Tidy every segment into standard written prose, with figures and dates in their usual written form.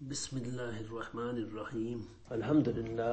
بسم الله الرحمن الرحيم. الحمد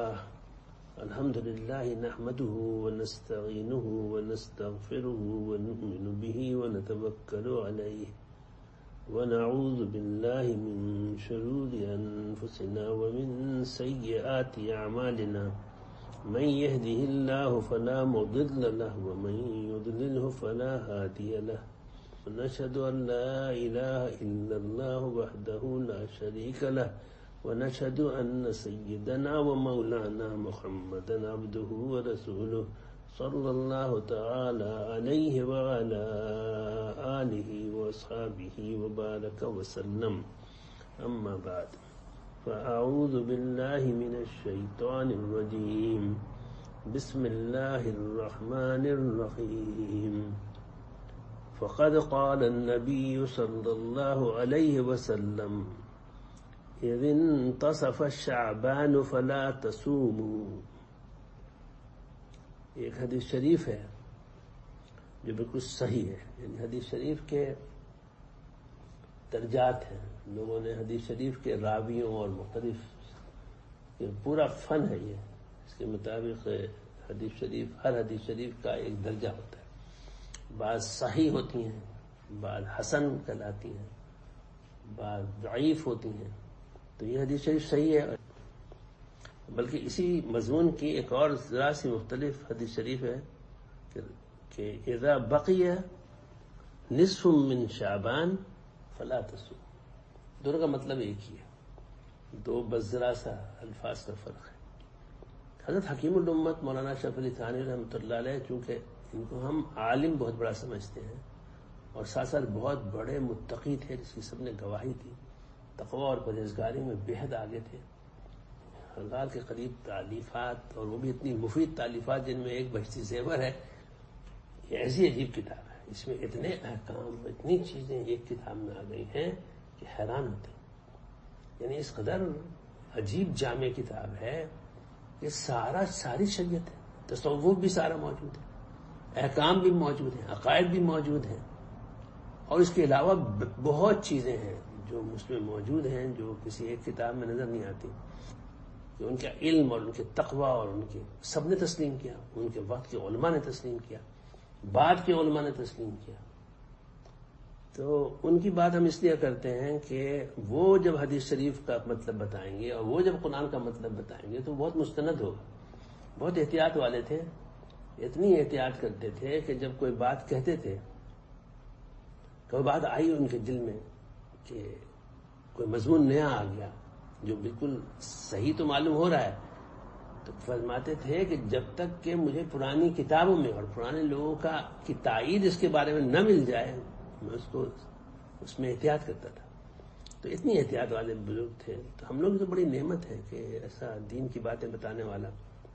لله نحمده ونستعينه ونستغفره ونؤمن به ونتوكل عليه ونعوذ بالله من شرور أنفسنا ومن سيئات أعمالنا من يهده الله فلا مضل له ومن يضلله فلا هادي له ونشهد أن لا إله إلا الله وحده لا شريك له ونشهد أن سيدنا ومولانا محمدا عبده ورسوله صلى الله تعالى عليه وعلى آله وأصحابه وبارك وسلم. أما بعد فأعوذ بالله من الشيطان الرجيم. بسم الله الرحمن الرحيم. فقد قال النبي صلى الله عليه وسلم إذ انتصف الشعبان فلا تصوموا. ایک حدیث شریف ہے جو بالکل صحیح ہے، یعنی حدیث شریف کے درجات ہیں. لوگوں نے حدیث شریف کے راویوں اور مختلف یہ پورا فن ہے. یہ اس کے مطابق حدیث شریف، ہر حدیث شریف کا ایک درجہ ہوتا ہے. بعض صحیح ہوتی ہیں، بعض حسن کہلاتی ہیں، بعض ضعیف ہوتی ہیں. تو یہ حدیث شریف صحیح ہے. بلکہ اسی مضمون کی ایک اور ذرا سی مختلف حدیث شریف ہے کہ اذا بقی نصف من شعبان فلا تصوم. دونوں کا مطلب ایک ہی ہے، دو بس ذرا سا الفاظ کا فرق ہے. حضرت حکیم الامت مولانا اشرف علی تھانوی رحمۃ اللہ علیہ، چونکہ ان کو ہم عالم بہت بڑا سمجھتے ہیں اور ساتھ ساتھ بہت بڑے متقی تھے جس کی سب نے گواہی دی، تقوی اور پرہیزگاری میں بے حد آگے تھے. ہزار کے قریب تالیفات، اور وہ بھی اتنی مفید تالیفات جن میں ایک بہشتی زیور ہے. یہ ایسی عجیب کتاب ہے، اس میں اتنے احکام، اتنی چیزیں ایک کتاب میں آ گئی ہیں کہ حیران ہوتے ہیں. یعنی اس قدر عجیب جامع کتاب ہے کہ ساری شریعت ہے، تصوف بھی سارا موجود ہے، احکام بھی موجود ہیں، عقائد بھی موجود ہیں، اور اس کے علاوہ بہت چیزیں ہیں جو اس میں موجود ہیں جو کسی ایک کتاب میں نظر نہیں آتی. کہ ان کا علم اور ان کے تقوی اور ان کے سب نے تسلیم کیا، ان کے وقت کے علماء نے تسلیم کیا، بعد کے علماء نے تسلیم کیا. تو ان کی بات ہم اس لیے کرتے ہیں کہ وہ جب حدیث شریف کا مطلب بتائیں گے اور وہ جب قرآن کا مطلب بتائیں گے تو بہت مستند ہوگا. بہت احتیاط والے تھے، اتنی احتیاط کرتے تھے کہ جب کوئی بات کہتے تھے، کوئی بات آئی ان کے دل میں کہ کوئی مضمون نیا آ گیا جو بالکل صحیح تو معلوم ہو رہا ہے، تو فرماتے تھے کہ جب تک کہ مجھے پرانی کتابوں میں اور پرانے لوگوں کی تائید اس کے بارے میں نہ مل جائے میں اس میں احتیاط کرتا تھا. تو اتنی احتیاط والے بزرگ تھے. تو ہم لوگ تو بڑی نعمت ہے کہ ایسا دین کی باتیں بتانے والا.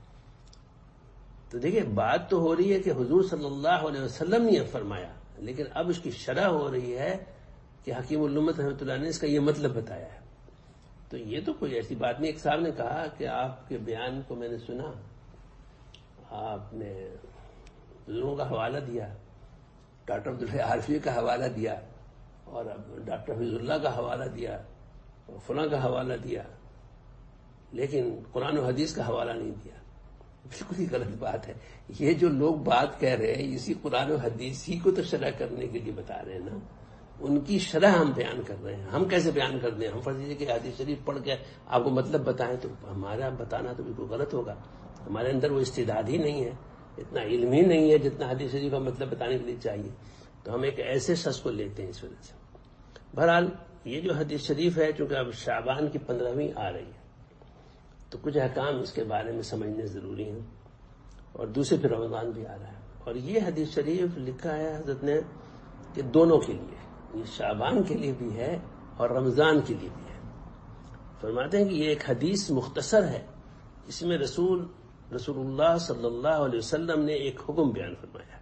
تو دیکھیں، بات تو ہو رہی ہے کہ حضور صلی اللہ علیہ وسلم نے یہ فرمایا، لیکن اب اس کی شرح ہو رہی ہے کہ حکیم الامت رحمۃ اللہ نے اس کا یہ مطلب بتایا ہے. تو یہ تو کوئی ایسی بات نہیں. ایک صاحب نے کہا کہ آپ کے بیان کو میں نے سنا، آپ نے بزرگوں کا حوالہ دیا، ڈاکٹر عبدالحی عارفی کا حوالہ دیا اور ڈاکٹر حفیظ اللہ کا حوالہ دیا اور فلاں کا حوالہ دیا، لیکن قرآن و حدیث کا حوالہ نہیں دیا. بالکل ہی غلط بات ہے. یہ جو لوگ بات کہہ رہے ہیں اسی قرآن و حدیث ہی کو تو شرح کرنے کے لیے بتا رہے ہیں نا. ان کی شرح ہم بیان کر رہے ہیں. ہم کیسے بیان کر دیں؟ ہم فرض کیجیے کہ حدیث شریف پڑھ کے آپ کو مطلب بتائیں تو ہمارا بتانا تو بالکل غلط ہوگا. ہمارے اندر وہ استعداد ہی نہیں ہے، اتنا علم ہی نہیں ہے جتنا حدیث شریف کا مطلب بتانے کے لیے چاہیے. تو ہم ایک ایسے شخص کو لیتے ہیں اس وجہ سے. بہرحال یہ جو حدیث شریف ہے چونکہ اب شعبان کی 15ویں آ رہی ہے تو کچھ احکام اس کے بارے میں سمجھنے ضروری ہیں. اور دوسرے پھر رمضان بھی آ رہا ہے، اور یہ حدیث شریف لکھا ہے حضرت نے کہ دونوں کے لیے، یہ شعبان کے لیے بھی ہے اور رمضان کے لیے بھی ہے. فرماتے ہیں کہ یہ ایک حدیث مختصر ہے، اس میں رسول اللہ صلی اللہ علیہ وسلم نے ایک حکم بیان فرمایا.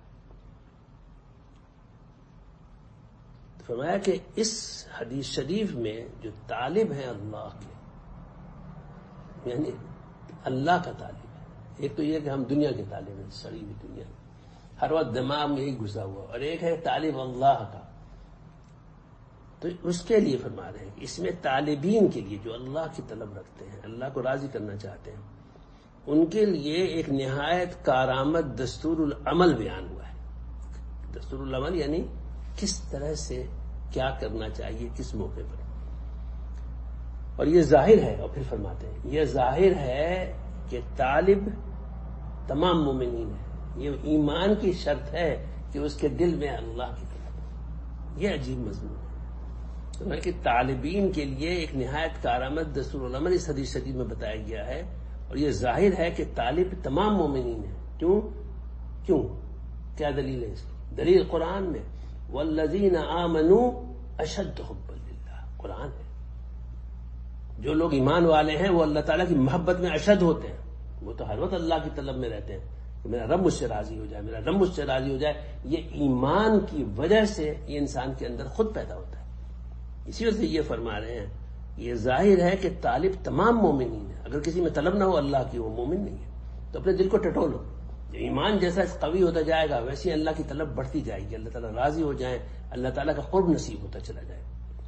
فرمایا کہ اس حدیث شریف میں جو طالب ہیں اللہ کے، یعنی اللہ کا طالب ہے. ایک تو یہ کہ ہم دنیا کے طالب ہیں، سڑی ہوئی دنیا، ہر وقت دماغ میں یہی گھسا ہوا، اور ایک ہے طالب اللہ کا. تو اس کے لیے فرما رہے ہیں کہ اس میں طالبین کے لیے جو اللہ کی طلب رکھتے ہیں، اللہ کو راضی کرنا چاہتے ہیں، ان کے لیے ایک نہایت کارآمد دستور العمل بیان ہوا ہے۔ دستور العمل یعنی کس طرح سے کیا کرنا چاہیے کس موقع پر، اور یہ ظاہر ہے، اور پھر فرماتے ہیں یہ ظاہر ہے کہ طالب تمام مومنین ہے، یہ ایمان کی شرط ہے کہ اس کے دل میں اللہ کی طلب۔ یہ عجیب مضمون ہے کہ طالبین کے لیے ایک نہایت کارآمد دستور العمل اس حدیث شریف میں بتایا گیا ہے، اور یہ ظاہر ہے کہ طالب تمام مومنین ہیں۔ کیوں کیا دلیل ہے اس کی؟ دلیل قرآن میں والذین آمنوا اشد حبا للہ، قرآن ہے۔ جو لوگ ایمان والے ہیں وہ اللہ تعالیٰ کی محبت میں اشد ہوتے ہیں، وہ تو ہر وقت اللہ کی طلب میں رہتے ہیں کہ میرا رب مجھ سے راضی ہو جائے، میرا رب مجھ سے راضی ہو جائے۔ یہ ایمان کی وجہ سے یہ انسان کے اندر خود پیدا ہوتا ہے۔ اسی وجہ سے یہ فرما رہے ہیں یہ ظاہر ہے کہ طالب تمام مومنین ہے، اگر کسی میں طلب نہ ہو اللہ کی وہ مومن نہیں ہے۔ تو اپنے دل کو ٹٹولو، ایمان جیسا قوی ہوتا جائے گا ویسے اللہ کی طلب بڑھتی جائے گی، اللہ تعالیٰ راضی ہو جائیں، اللہ تعالیٰ کا قرب نصیب ہوتا چلا جائے۔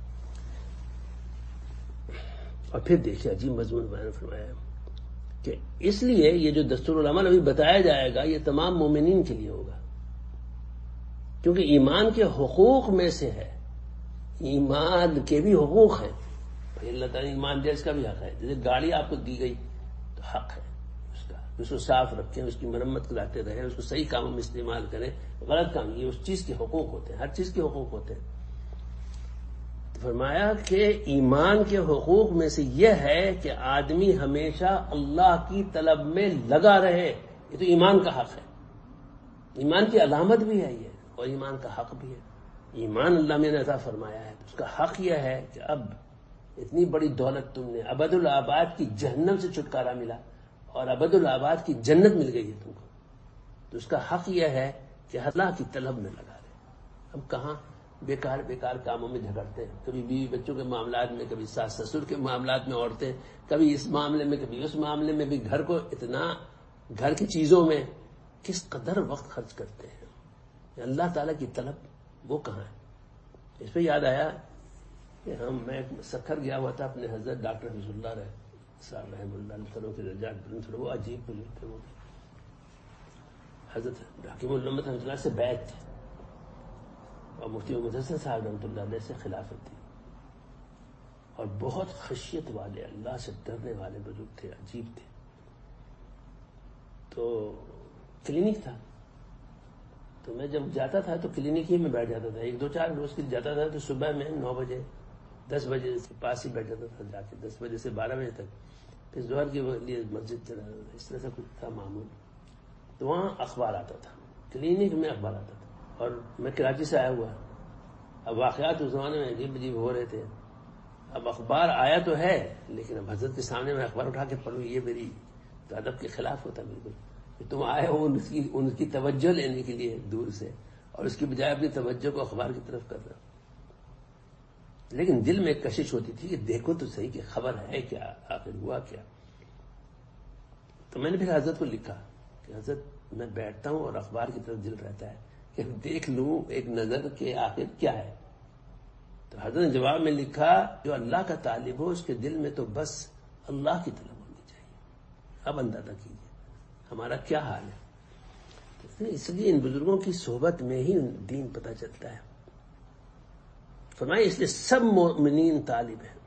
اور پھر دیکھیے عجیب مضمون بیان فرمایا ہے کہ اس لیے یہ جو دستور العمل ابھی بتایا جائے گا یہ تمام مومنین کے لیے ہوگا، کیونکہ ایمان کے حقوق میں سے ہے۔ ایمان کے بھی حقوق ہیں، اللہ تعالیٰ ایمان دے اس کا بھی حق ہے۔ جیسے گاڑی آپ کو دی گئی تو حق ہے اس کا، اس کو صاف رکھیں، اس کی مرمت کراتے رہیں، اس کو صحیح کاموں میں استعمال کریں، غلط کام یہ اس چیز کے حقوق ہوتے ہیں، ہر چیز کے حقوق ہوتے ہیں۔ تو فرمایا کہ ایمان کے حقوق میں سے یہ ہے کہ آدمی ہمیشہ اللہ کی طلب میں لگا رہے، یہ تو ایمان کا حق ہے، ایمان کی علامت بھی ہے یہ، اور ایمان کا حق بھی ہے۔ ایمان اللہ میں نے عطا فرمایا ہے، اس کا حق یہ ہے کہ اب اتنی بڑی دولت تم نے، ابد الآباد کی جہنم سے چھٹکارا ملا اور ابد الآباد کی جنت مل گئی ہے تم کو، تو اس کا حق یہ ہے کہ اللہ کی طلب میں لگا رہے۔ ہم کہاں بیکار کاموں میں جھگڑتے ہیں، کبھی بیوی بچوں کے معاملات میں، کبھی ساس سسر کے معاملات میں عورتیں، کبھی اس معاملے میں کبھی اس معاملے میں، بھی گھر کو اتنا گھر کی چیزوں میں کس قدر وقت خرچ کرتے ہیں۔ اللہ تعالیٰ کی طلب وہ کہاں ہے؟ اس پہ یاد آیا کہ میں سکھر گیا ہوا تھا اپنے حضرت ڈاکٹر حفیظ اللہ صاحب رحمہ اللہ علیہ کے درجات بلند تھے، وہ عجیب بزرگ تھے، وہ حضرت حکیم الامت رحمۃ اللہ سے بیعت تھے اور مفتی محمد حسن صاحب رحمۃ اللہ علیہ سے خلافت تھی، اور بہت خشیت والے، اللہ سے ڈرنے والے بزرگ تھے، عجیب تھے۔ تو کلینک تھا، تو میں جب جاتا تھا تو کلینک ہی میں بیٹھ جاتا تھا، 1-2-4 روز کے لیے جاتا تھا، تو صبح میں 9 بجے 10 بجے کے پاس ہی بیٹھ جاتا تھا، جا کے 10 بجے سے 12 بجے تک، پھر ظہر کے لیے مسجد چلا جاتا تھا، اس طرح سے کچھ تھا معمول۔ تو وہاں اخبار آتا تھا، کلینک میں اخبار آتا تھا، اور میں کراچی سے آیا ہوا، اب واقعات اس زمانے میں عجیب ہو رہے تھے، اب اخبار آیا تو ہے لیکن اب حضرت کے سامنے میں اخبار اٹھا کے پڑھوں یہ میری تو ادب کے خلاف ہوتا بالکل، کہ تم آئے ہو ان کی توجہ لینے کے لیے دور سے، اور اس کی بجائے اپنی توجہ کو اخبار کی طرف کر رہا ہوں۔ لیکن دل میں ایک کشش ہوتی تھی کہ دیکھو تو صحیح کہ خبر ہے کیا، آخر ہوا کیا۔ تو میں نے پھر حضرت کو لکھا کہ حضرت میں بیٹھتا ہوں اور اخبار کی طرف دل رہتا ہے کہ دیکھ لوں ایک نظر کہ آخر کیا ہے۔ تو حضرت نے جواب میں لکھا جو اللہ کا طالب ہو اس کے دل میں تو بس اللہ کی طلب ہونی چاہیے۔ اب اندازہ کیجیے ہمارا کیا حال ہے۔ اس لیے ان بزرگوں کی صحبت میں ہی دین پتہ چلتا ہے۔ فرمائے اس لیے سب مومنین طالب ہیں۔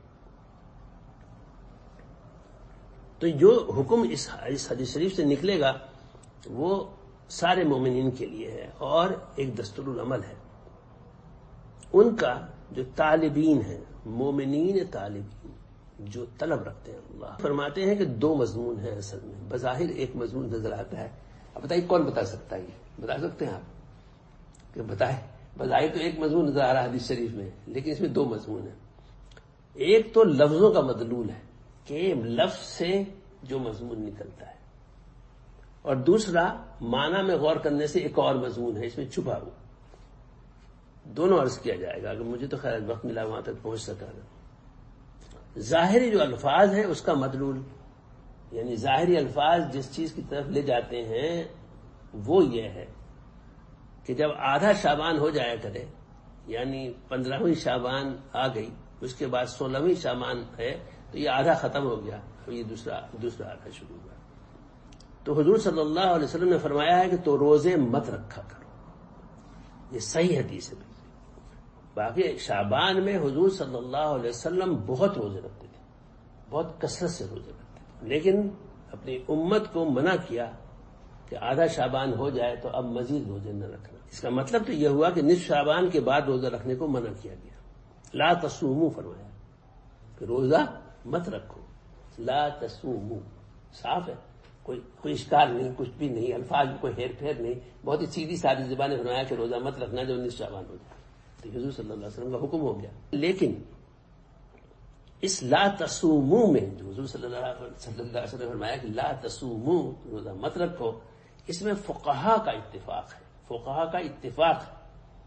تو جو حکم اس حدیث شریف سے نکلے گا وہ سارے مومنین کے لیے ہے، اور ایک دستور العمل ہے ان کا جو طالبین ہیں، مومنین طالبین جو طلب رکھتے ہیں۔ اللہ فرماتے ہیں کہ 2 مضمون ہیں اصل میں، بظاہر ایک مضمون نظر آتا ہے۔ اب بتائیے کون بتا سکتا ہے؟ یہ بتا سکتے ہیں آپ کہ بتائیں؟ بظاہر تو ایک مضمون نظر آ رہا ہے حدیث شریف میں، لیکن اس میں 2 مضمون ہیں۔ ایک تو لفظوں کا مدلول ہے کہ لفظ سے جو مضمون نکلتا ہے، اور دوسرا معنی میں غور کرنے سے ایک اور مضمون ہے اس میں چھپا ہوا۔ دونوں عرض کیا جائے گا، اگر مجھے تو خیر وقت ملا وہاں تک پہنچ سکا گا۔ ظاہری جو الفاظ ہیں اس کا مدلول، یعنی ظاہری الفاظ جس چیز کی طرف لے جاتے ہیں وہ یہ ہے کہ جب آدھا شعبان ہو جایا کرے یعنی 15ویں شعبان آ گئی، اس کے بعد 16ویں شعبان ہے، تو یہ آدھا ختم ہو گیا، اب یہ دوسرا آدھا شروع ہوا۔ تو حضور صلی اللہ علیہ وسلم نے فرمایا ہے کہ تو روزے مت رکھا کرو، یہ صحیح حدیث ہے۔ باقی شعبان میں حضور صلی اللہ علیہ وسلم بہت روزے رکھتے تھے، بہت کثرت سے روزے رکھتے تھے، لیکن اپنی امت کو منع کیا کہ آدھا شعبان ہو جائے تو اب مزید روزے نہ رکھنا۔ اس کا مطلب تو یہ ہوا کہ نصف شعبان کے بعد روزہ رکھنے کو منع کیا گیا، لا تصوموا فرمایا کہ روزہ مت رکھو، لا تصوموا، صاف ہے، کوئی اشکال نہیں، کچھ بھی نہیں، الفاظ میں کوئی ہیر پھیر نہیں، بہت ہی سیدھی سادی زبان نے فرمایا کہ روزہ مت رکھنا جب نصف شعبان ہو جائے، تو حضور صلی اللہ علیہ وسلم کا حکم ہو گیا۔ لیکن اس لا تصوموا میں جو حضور صلی اللہ علیہ وسلم نے فرمایا کہ لا تصوموا، روزہ مت رکھو، اس میں فقہا کا اتفاق ہے، فقہا کا اتفاق ہے۔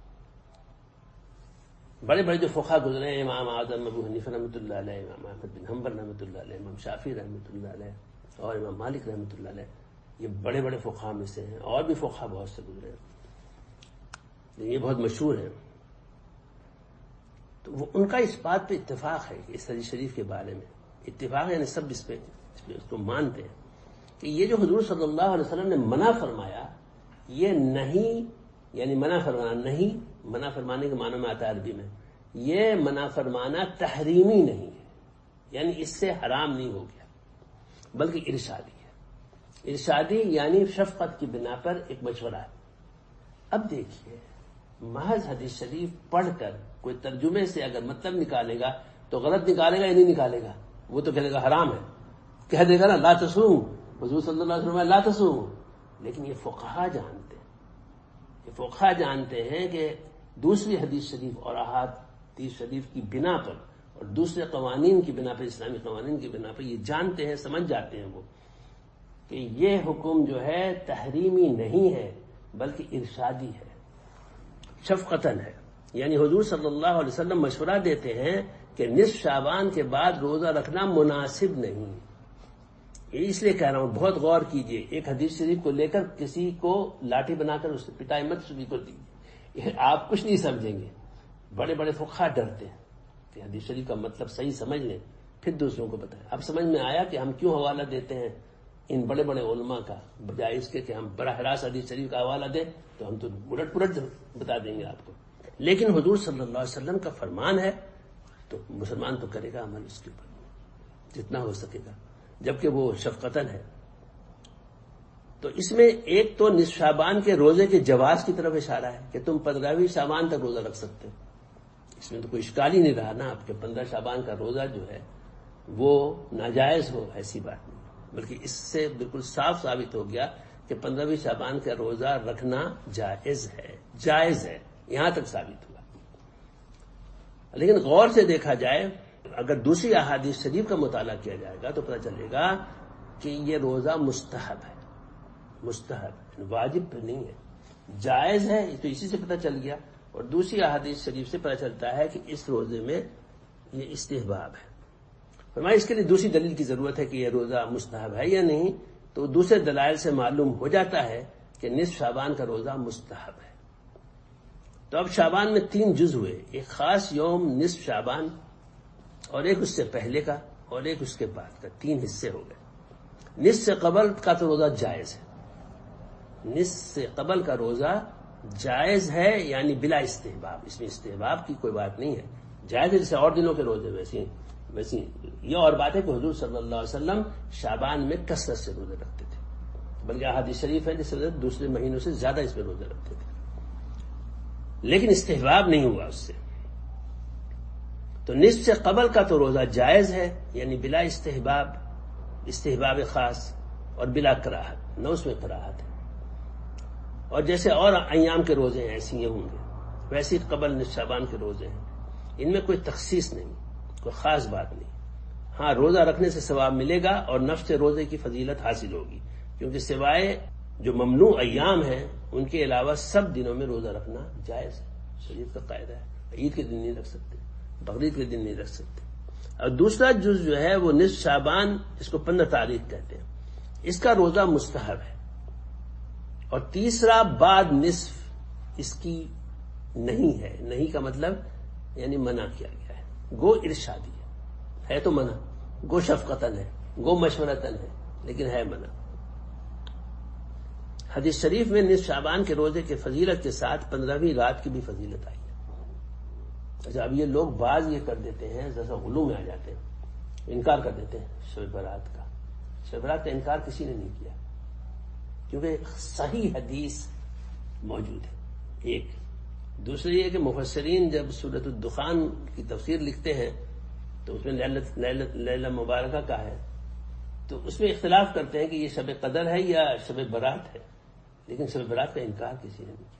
بڑے بڑے جو فقہا گزرے ہیں، امام اعظم ابو حنیفہ رحمۃ اللہ علیہ، امام احمد بن حنبل رحمۃ اللہ علیہ، امام شافعی رحمۃ اللہ علیہ اور امام مالک رحمۃ اللہ علیہ، یہ بڑے بڑے فقہا میں سے ہیں، اور بھی فقہا بہت سے گزرے ہیں، یہ بہت مشہور ہیں۔ تو ان کا اس بات پہ اتفاق ہے کہ اس حدیث شریف کے بارے میں اتفاق ہے، یعنی سب اس کو مانتے ہیں کہ یہ جو حضور صلی اللہ علیہ وسلم نے منع فرمایا، یہ نہیں، یعنی منع فرمانا نہیں، منع فرمانے کے معنی میں آتا ہے عربی میں، یہ منع فرمانا تحریمی نہیں ہے، یعنی اس سے حرام نہیں ہو گیا، بلکہ ارشادی ہے۔ ارشادی یعنی شفقت کی بنا پر ایک مشورہ ہے۔ اب دیکھیے، محض حدیث شریف پڑھ کر کوئی ترجمے سے اگر مطلب نکالے گا تو غلط نکالے گا یا نہیں نکالے گا؟ وہ تو کہے گا حرام ہے، کہہ دے گا نا لا تصوموا، حضور صلی اللہ علیہ وسلم لا تصوموا۔ لیکن یہ فقہا جانتے ہیں، یہ فقہا جانتے ہیں کہ دوسری حدیث شریف اور احادیث شریف کی بنا پر اور دوسرے قوانین کی بنا پر، اسلامی قوانین کی بنا پر یہ جانتے ہیں، سمجھ جاتے ہیں وہ کہ یہ حکم جو ہے تحریمی نہیں ہے بلکہ ارشادی ہے، شفقتاً ہے۔ یعنی حضور صلی اللہ علیہ وسلم مشورہ دیتے ہیں کہ نصف شعبان کے بعد روزہ رکھنا مناسب نہیں۔ یہ اس لیے کہہ رہا ہوں، بہت غور کیجئے، ایک حدیث شریف کو لے کر کسی کو لاٹھی بنا کر اس سے پٹائی مت شروع کر دیجیے، آپ کچھ نہیں سمجھیں گے۔ بڑے بڑے فقہا ڈرتے ہیں کہ حدیث شریف کا مطلب صحیح سمجھ لیں پھر دوسروں کو بتائیں۔ اب سمجھ میں آیا کہ ہم کیوں حوالہ دیتے ہیں ان بڑے بڑے علماء کا، بجائے اس کے کہ ہم براہ راست حدیث شریف کا حوالہ دیں تو ہم تو الٹ پلٹ بتا دیں گے آپ کو۔ لیکن حضور صلی اللہ علیہ وسلم کا فرمان ہے تو مسلمان تو کرے گا عمل اس کے اوپر جتنا ہو سکے گا، جبکہ وہ شفقتاً ہے۔ تو اس میں ایک تو نصف شعبان کے روزے کے جواز کی طرف اشارہ ہے کہ تم 15ویں شعبان تک روزہ رکھ سکتے ہو، اس میں تو کوئی اشکال ہی نہیں رہا نا آپ کے 15 شعبان کا روزہ جو ہے وہ ناجائز ہو، ایسی بات نہیں، بلکہ اس سے بالکل صاف ثابت ہو گیا کہ 15ویں شعبان کا روزہ رکھنا جائز ہے، جائز ہے، یہاں تک ثابت ہوا۔ لیکن غور سے دیکھا جائے، اگر دوسری احادیث شریف کا مطالعہ کیا جائے گا تو پتہ چلے گا کہ یہ روزہ مستحب ہے، مستحب واجب نہیں ہے، جائز ہے، تو اسی سے پتہ چل گیا۔ اور دوسری احادیث شریف سے پتہ چلتا ہے کہ اس روزے میں یہ استحباب ہے۔ فرمایا اس کے لیے دوسری دلیل کی ضرورت ہے کہ یہ روزہ مستحب ہے یا نہیں، تو دوسرے دلائل سے معلوم ہو جاتا ہے کہ نصف شعبان کا روزہ مستحب ہے۔ تو اب شعبان میں 3 جز ہوئے، ایک خاص یوم نصف شعبان، اور ایک اس سے پہلے کا، اور ایک اس کے بعد کا، 3 حصے ہو گئے۔ نصف سے قبل کا تو روزہ جائز ہے، نصف سے قبل کا روزہ جائز ہے، یعنی بلا استحباب، اس میں استحباب کی کوئی بات نہیں ہے، جائز ہے، جیسے اور دنوں کے روزے ویسے یہ اور بات ہے کہ حضور صلی اللہ علیہ وسلم شعبان میں کثرت سے روزے رکھتے تھے، بلکہ احادیث شریف ہے جس وجہ دوسرے مہینوں سے زیادہ اس میں روزے رکھتے تھے، لیکن استحباب نہیں ہوا اس سے۔ تو نصف سے قبل کا تو روزہ جائز ہے، یعنی بلا استحباب، استحباب خاص، اور بلا کراہت، نہ اس میں کراہت ہے۔ اور جیسے اور ایام کے روزے ہیں ایسے یہ ہوں گے، ویسے قبل نصف شعبان کے روزے ہیں، ان میں کوئی تخصیص نہیں، کوئی خاص بات نہیں۔ ہاں روزہ رکھنے سے ثواب ملے گا اور نفس روزے کی فضیلت حاصل ہوگی، کیونکہ سوائے جو ممنوع ایام ہیں ان کے علاوہ سب دنوں میں روزہ رکھنا جائز ہے، شریعت کا قاعدہ ہے۔ عید کے دن نہیں رکھ سکتے، بقرعید کے دن نہیں رکھ سکتے۔ اور دوسرا جز جو ہے وہ نصف شعبان، جس کو 15 تاریخ کہتے ہیں، اس کا روزہ مستحب ہے۔ اور تیسرا بعد نصف، اس کی نہیں ہے. نہیں کا مطلب یعنی منع کیا گیا ہے. گو ارشادی ہے تو منع، گو شفقتن ہے، گو مشورتن ہے، لیکن ہے منع. حدیث شریف میں نصف شعبان کے روزے کے فضیلت کے ساتھ 15ویں رات کی بھی فضیلت آئی ہے. اچھا، اب یہ لوگ بعض یہ کر دیتے ہیں، جیسا غلو میں آ جاتے ہیں، انکار کر دیتے ہیں شب برات کا. شب برات کا انکار کسی نے نہیں کیا، کیونکہ صحیح حدیث موجود ہے. ایک دوسری یہ کہ مفسرین جب سورۃ الدخان کی تفسیر لکھتے ہیں تو اس میں لیلہ مبارکہ کا ہے، تو اس میں اختلاف کرتے ہیں کہ یہ شب قدر ہے یا شب برات ہے، لیکن شب برات کا انکار کسی نے نہیں کیا.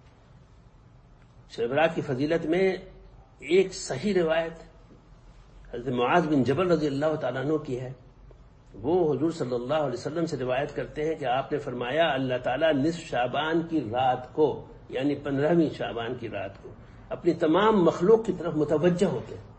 شب برات کی فضیلت میں ایک صحیح روایت حضرت معاذ بن جبل رضی اللہ تعالیٰ عنہ کی ہے. وہ حضور صلی اللہ علیہ وسلم سے روایت کرتے ہیں کہ آپ نے فرمایا اللہ تعالیٰ نصف شعبان کی رات کو، یعنی 15ویں شعبان کی رات کو اپنی تمام مخلوق کی طرف متوجہ ہوتے ہیں.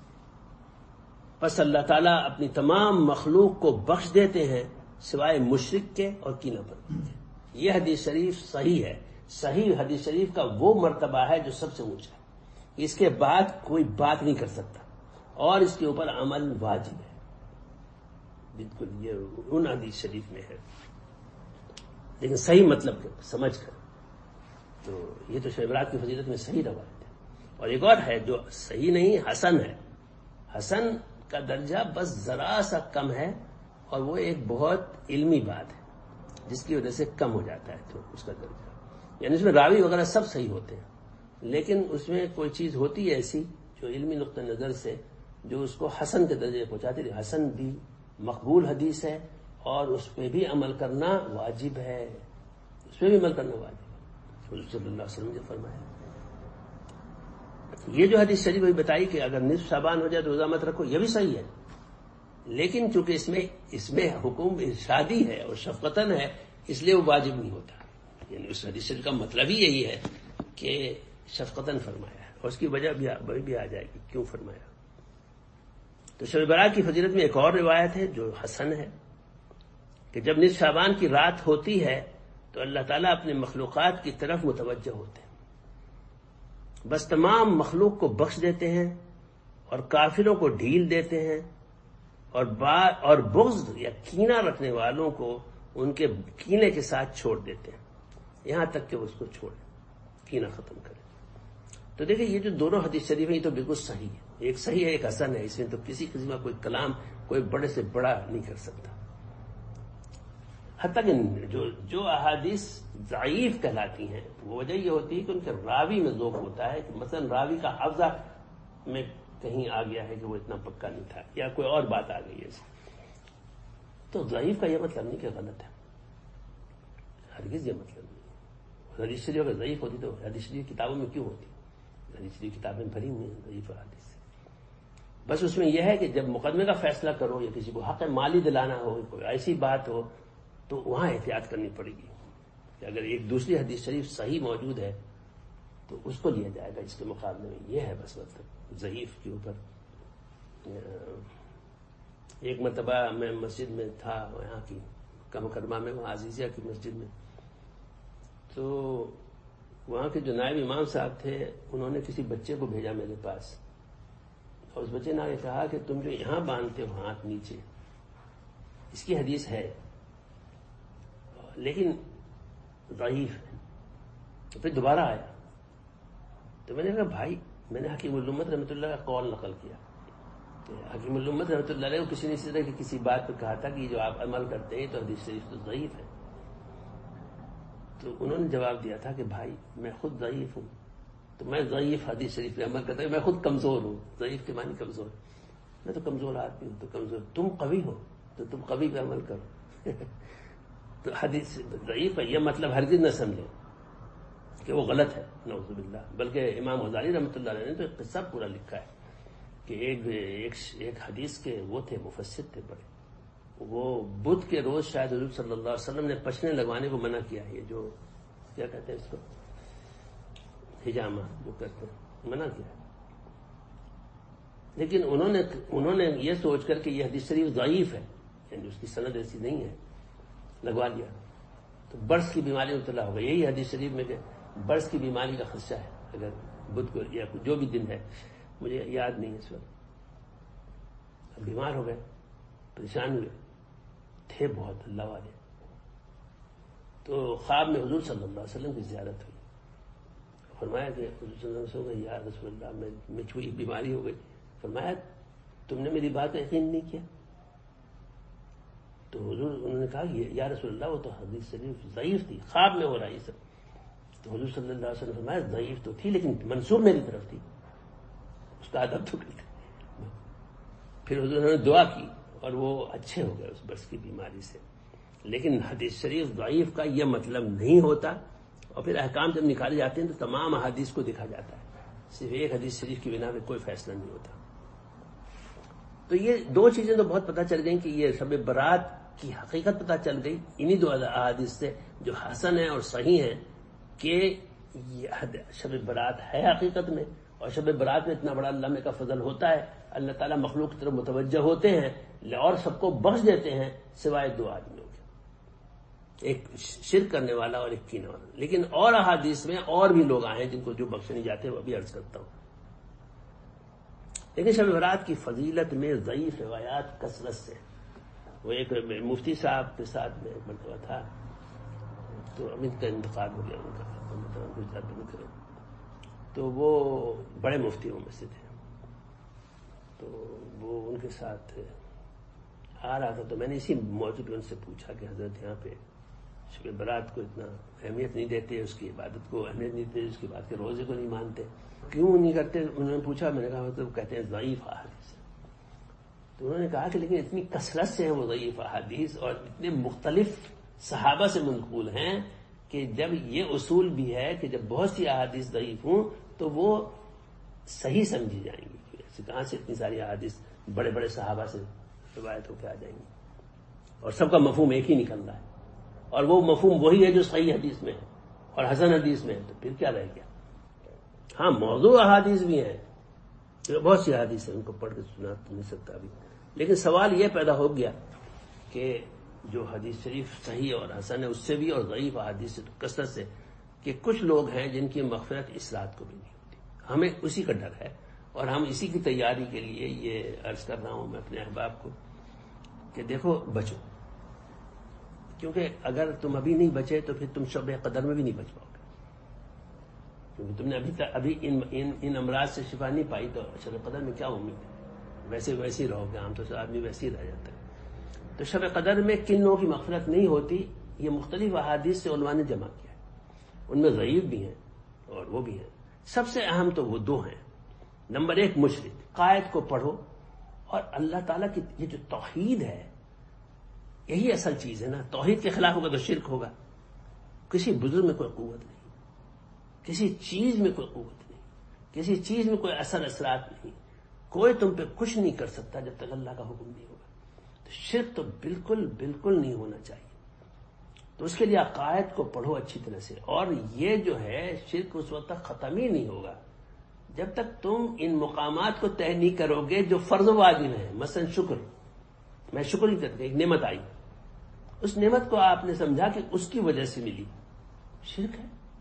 پس اللہ تعالیٰ اپنی تمام مخلوق کو بخش دیتے ہیں سوائے مشرک کے اور کینہ پرور کے. یہ حدیث شریف صحیح ہے. صحیح حدیث شریف کا وہ مرتبہ ہے جو سب سے اونچا ہے. اس کے بعد کوئی بات نہیں کر سکتا، اور اس کے اوپر عمل واجب ہے. بالکل یہ ان حدیث شریف میں ہے، لیکن صحیح مطلب سمجھ کر. تو یہ تو شب برات کی فضیلت میں صحیح روایت ہے. اور ایک اور ہے جو صحیح نہیں، حسن ہے. حسن کا درجہ بس ذرا سا کم ہے، اور وہ ایک بہت علمی بات ہے جس کی وجہ سے کم ہو جاتا ہے تو اس کا درجہ. یعنی اس میں راوی وغیرہ سب صحیح ہوتے ہیں، لیکن اس میں کوئی چیز ہوتی ہے ایسی جو علمی نقطہ نظر سے جو اس کو حسن کے درجے پہنچاتی ہے. حسن بھی مقبول حدیث ہے، اور اس پہ بھی عمل کرنا واجب ہے. اس پہ بھی عمل کرنا واجب ہے. حضور صلی اللہ علیہ وسلم نے فرمایا. یہ جو حدیث شریف بتائی کہ اگر نصف شعبان ہو جائے تو روزہ مت رکھو، یہ بھی صحیح ہے، لیکن چونکہ اس میں حکم ارشادی ہے اور شفقتن ہے، اس لیے وہ واجب نہیں ہوتا. یعنی اس حدیث شریف کا مطلب ہی یہی ہے کہ شفقتن فرمایا ہے، اور اس کی وجہ بھی آ جائے گی کیوں فرمایا. تو شب برات کی فضیلت میں ایک اور روایت ہے جو حسن ہے کہ جب نصف شعبان کی رات ہوتی ہے تو اللہ تعالیٰ اپنے مخلوقات کی طرف متوجہ ہوتے ہیں، بس تمام مخلوق کو بخش دیتے ہیں اور کافروں کو ڈھیل دیتے ہیں، اور بغض یا کینہ رکھنے والوں کو ان کے کینے کے ساتھ چھوڑ دیتے ہیں، یہاں تک کہ وہ اس کو چھوڑیں، کینہ ختم کریں. تو دیکھیں یہ جو دونوں حدیث شریف ہیں یہ تو بالکل صحیح ہے. ایک صحیح ہے، ایک حسن ہے. اس میں تو کسی قسم کا کوئی کلام کوئی بڑے سے بڑا نہیں کر سکتا. حتیٰ کہ جو احادیث ضعیف کہلاتی ہیں وہ وجہ یہ ہوتی ہے کہ ان کے راوی میں ذوق ہوتا ہے، کہ مثلا راوی کا حافظہ میں کہیں آ گیا ہے کہ وہ اتنا پکا نہیں تھا، یا کوئی اور بات آ گئی ہے. تو ضعیف کا یہ مطلب نہیں کہ غلط ہے، ہرگز یہ مطلب نہیں. حدیث شریف اگر ضعیف ہوتی تو حدیث شریف کتابوں میں کیوں ہوتی؟ حدیث شریف کتابیں بھری ہوئی ہیں ضعیف حدیث سے. بس اس میں یہ ہے کہ جب مقدمے کا فیصلہ کرو یا کسی کو حق مالی دلانا ہو، کوئی ایسی بات ہو، تو وہاں احتیاط کرنی پڑے گی کہ اگر ایک دوسری حدیث شریف صحیح موجود ہے تو اس کو لیا جائے گا اس کے مقابلے میں. یہ ہے بس مطلب ضعیف کے اوپر. ایک مرتبہ میں مسجد میں تھا، یہاں کی مکرمہ میں، وہاں عزیزیہ کی مسجد میں، تو وہاں کے جو نائب امام صاحب تھے انہوں نے کسی بچے کو بھیجا میرے پاس، اور اس بچے نے کہا کہ تم جو یہاں باندھتے ہو ہاتھ نیچے، اس کی حدیث ہے لیکن ضعیف ہے. تو پھر دوبارہ آیا تو میں نے کہا بھائی، میں نے حکیم الامت رحمۃ اللہ کا قول نقل کیا کہ حکیم الامت رحمۃ اللہ علیہ کو کسی نے اسی طرح کی کسی بات پہ کہا تھا کہ جو آپ عمل کرتے ہیں تو حدیث شریف تو ضعیف ہے. تو انہوں نے جواب دیا تھا کہ بھائی میں خود ضعیف ہوں، تو میں ضعیف حدیث شریف پہ عمل کرتا ہوں، میں خود کمزور ہوں. ضعیف کے معنی کمزور، میں تو کمزور آدمی ہوں. تو کمزور تم قوی ہو تو تم قوی پہ عمل کرو. تو حدیث ضعیف ہے یہ مطلب ہرگز نہ سمجھیں کہ وہ غلط ہے، نعوذ باللہ. بلکہ امام غزالی رحمۃ اللہ علیہ نے تو ایک قصہ پورا لکھا ہے کہ ایک حدیث کے وہ تھے، مفسر تھے بڑے. وہ بدھ کے روز شاید حضور صلی اللہ علیہ وسلم نے پشنے لگوانے کو منع کیا. یہ جو کیا کہتے ہیں اس کو، حجامہ جو کرتے ہیں، منع کیا. لیکن انہوں نے یہ سوچ کر کہ یہ حدیث شریف ضعیف ہے، یعنی اس کی سند ایسی نہیں ہے، لگوا لیا. تو برس کی بیماری مبتلا ہو گئی. یہی حدیث شریف میں کہ برس کی بیماری کا خدشہ ہے. اگر بدھ کو یا جو بھی دن ہے مجھے یاد نہیں ہے اس وقت، بیمار ہو گئے، پریشان ہوئے تھے بہت اللہ والے، تو خواب میں حضور صلی اللہ علیہ وسلم کی زیارت ہوئی، فرمایا کہ حضور صلی اللہ علیہ وسلم یا رسول اللہ میں چھوئی بیماری ہو گئی، فرمایا تم نے میری بات کا یقین نہیں کیا؟ تو حضور انہوں نے کہا یا رسول اللہ وہ تو حدیث شریف ضعیف تھی، خواب میں ہو رہا یہ سب۔ تو حضور صلی اللہ علیہ وسلم فرمایا ضعیف تو تھی لیکن منسوب میری طرف تھی، اس کا ادب تو کرتے۔ پھر حضور نے دعا کی اور وہ اچھے ہو گئے اس برس کی بیماری سے۔ لیکن حدیث شریف ضعیف کا یہ مطلب نہیں ہوتا، اور پھر احکام جب نکالے جاتے ہیں تو تمام احادیث کو دیکھا جاتا ہے، صرف ایک حدیث شریف کی بنا پہ کوئی فیصلہ نہیں ہوتا۔ تو یہ دو چیزیں تو بہت پتہ چل گئیں کہ یہ شب برات کی حقیقت پتہ چل گئی انہی دو احادیث سے جو حسن ہیں اور صحیح ہیں، کہ یہ شب برات ہے حقیقت میں، اور شب برات میں اتنا بڑا اللہ کا فضل ہوتا ہے، اللہ تعالیٰ مخلوق کی طرف متوجہ ہوتے ہیں اور سب کو بخش دیتے ہیں سوائے دو آدمیوں کے، ایک شرک کرنے والا اور ایک کینے والا۔ لیکن اور احادیث میں اور بھی لوگ آئے ہیں جن کو جو بخشے نہیں جاتے، وہ بھی عرض کرتا ہوں۔ لیکن شب برات کی فضیلت میں ضعیف روایات کثرت سے، وہ ایک مفتی صاحب کے ساتھ میں ایک مرتبہ تھا، تو اب ان کا انتقال ہو گیا، ان کا تو وہ بڑے مفتیوں میں سے تھے، تو وہ ان کے ساتھ آ رہا تھا، تو میں نے اسی موضوع پہ ان سے پوچھا کہ حضرت یہاں پہ شب برات کو اتنا اہمیت نہیں دیتے، اس کی عبادت کو اہمیت نہیں دیتے، اس کے بعد کے روزے کو نہیں مانتے، کیوں نہیں کرتے؟ انہوں نے پوچھا، میں نے کہا مطلب کہتے ہیں ضعیف احادیث۔ تو انہوں نے کہا کہ لیکن اتنی کثرت سے ہیں وہ ضعیف احادیث، اور اتنے مختلف صحابہ سے منقول ہیں کہ جب یہ اصول بھی ہے کہ جب بہت سی احادیث ضعیف ہوں تو وہ صحیح سمجھی جائیں گی، کہاں سے اتنی ساری احادیث بڑے بڑے صحابہ سے روایت ہو کے آ جائیں گی، اور سب کا مفہوم ایک ہی نکل رہا ہے، اور وہ مفہوم وہی ہے جو صحیح حدیث میں ہے اور حسن حدیث میں ہے، تو پھر کیا رہ گیا؟ ہاں موضوع احادیث بھی ہیں، بہت سی احادیث ہیں، ان کو پڑھ کے سنا تو نہیں سکتا ابھی، لیکن سوال یہ پیدا ہو گیا کہ جو حدیث شریف صحیح اور حسن ہے اس سے بھی، اور ضعیف احادیث سے کثرت سے، کہ کچھ لوگ ہیں جن کی مغفرت اس رات کو بھی نہیں ہوتی، ہمیں اسی کا ڈر ہے، اور ہم اسی کی تیاری کے لیے یہ عرض کر رہا ہوں میں اپنے احباب کو کہ دیکھو بچو، کیونکہ اگر تم ابھی نہیں بچے تو پھر تم شب قدر میں بھی نہیں بچ پاؤ گے، کیونکہ تم نے ابھی ان امراض سے شفا نہیں پائی، تو شب قدر میں کیا امید ہے؟ ویسے ہی رہو گے، عام طور سے آدمی ویسے ہی رہ جاتا ہے۔ تو شب قدر میں کن لوگوں کی مغفرت نہیں ہوتی، یہ مختلف احادیث سے علماء نے جمع کیا ہے، ان میں ضعیف بھی ہیں اور وہ بھی ہیں۔ سب سے اہم تو وہ دو ہیں، نمبر ایک مشرک، قائد کو پڑھو، اور اللہ تعالیٰ کی یہ جو توحید ہے یہی اصل چیز ہے نا، توحید کے خلاف ہوگا تو شرک ہوگا۔ کسی بزرگ میں کوئی قوت نہیں، کسی چیز میں کوئی قوت نہیں، کسی چیز میں کوئی اثرات نہیں، کوئی تم پہ کچھ نہیں کر سکتا جب تک اللہ کا حکم نہیں ہوگا۔ تو شرک تو بالکل نہیں ہونا چاہیے، تو اس کے لیے عقائد کو پڑھو اچھی طرح سے، اور یہ جو ہے شرک اس وقت تک ختم ہی نہیں ہوگا جب تک تم ان مقامات کو طے نہیں کرو گے جو فرض و واجب ہیں۔ مثلا شکر، میں شکر ہی کرتے، ایک نعمت آئی، اس نعمت کو آپ نے سمجھا کہ اس کی وجہ سے ملی، شرک ہے۔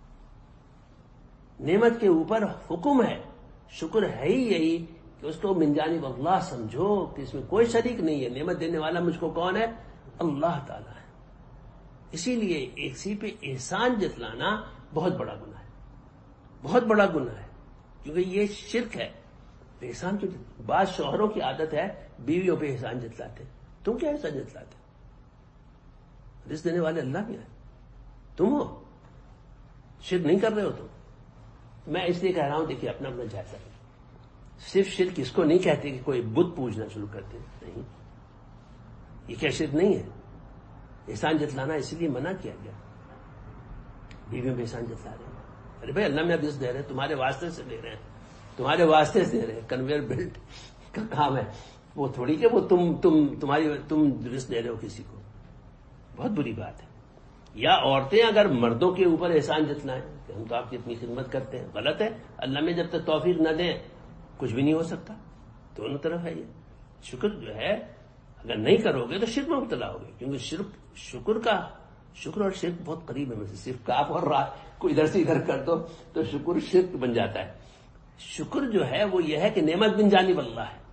نعمت کے اوپر حکم ہے، شکر ہے ہی یہی کہ اس کو من جانب اللہ سمجھو کہ اس میں کوئی شریک نہیں ہے، نعمت دینے والا مجھ کو کون ہے؟ اللہ تعالیٰ ہے۔ اسی لیے کسی پہ احسان جتلانا بہت بڑا گناہ ہے، بہت بڑا گناہ ہے، کیونکہ یہ شرک ہے۔ احسان کیوں؟ بعض شوہروں کی عادت ہے بیویوں پہ احسان جتلاتے، تم کیا احسان جتلاتے؟ رزق دینے والے اللہ بھی ہے، تم ہو، شرک نہیں کر رہے ہو تم۔ میں اس لیے کہہ رہا ہوں، دیکھیے اپنا جائزہ، صرف شرک اس کو نہیں کہتے کہ کوئی بت پوجنا شروع کرتے، نہیں، یہ کیا شرک نہیں ہے؟ احسان جتلانا اس لیے منع کیا گیا، بیویوں پہ احسان جتلا رہے ہیں، ارے بھائی اللہ میں اب رزق دے رہے ہیں، تمہارے واسطے سے دے رہے ہیں، تمہارے واسطے سے دے رہے ہیں، کنویئر بیلٹ کا کام ہے وہ، تھوڑی کہ وہ تم رزق دے رہے ہو کسی کو، بہت بری بات ہے۔ یا عورتیں اگر مردوں کے اوپر احسان جتلائیں کہ ہم تو آپ کی اتنی خدمت کرتے ہیں، غلط ہے۔ اللہ میں جب تک توفیق نہ دیں کچھ بھی نہیں ہو سکتا، دونوں طرف ہے۔ یہ شکر جو ہے اگر نہیں کرو گے تو شرک میں مبتلا ہوگے، کیونکہ شکر اور شرک بہت قریب ہے، مثلا صرف کاف اور را کو ادھر سے ادھر کر دو تو شکر شرک بن جاتا ہے. شکر جو ہے وہ یہ ہے کہ نعمت بن جانب اللہ ہے،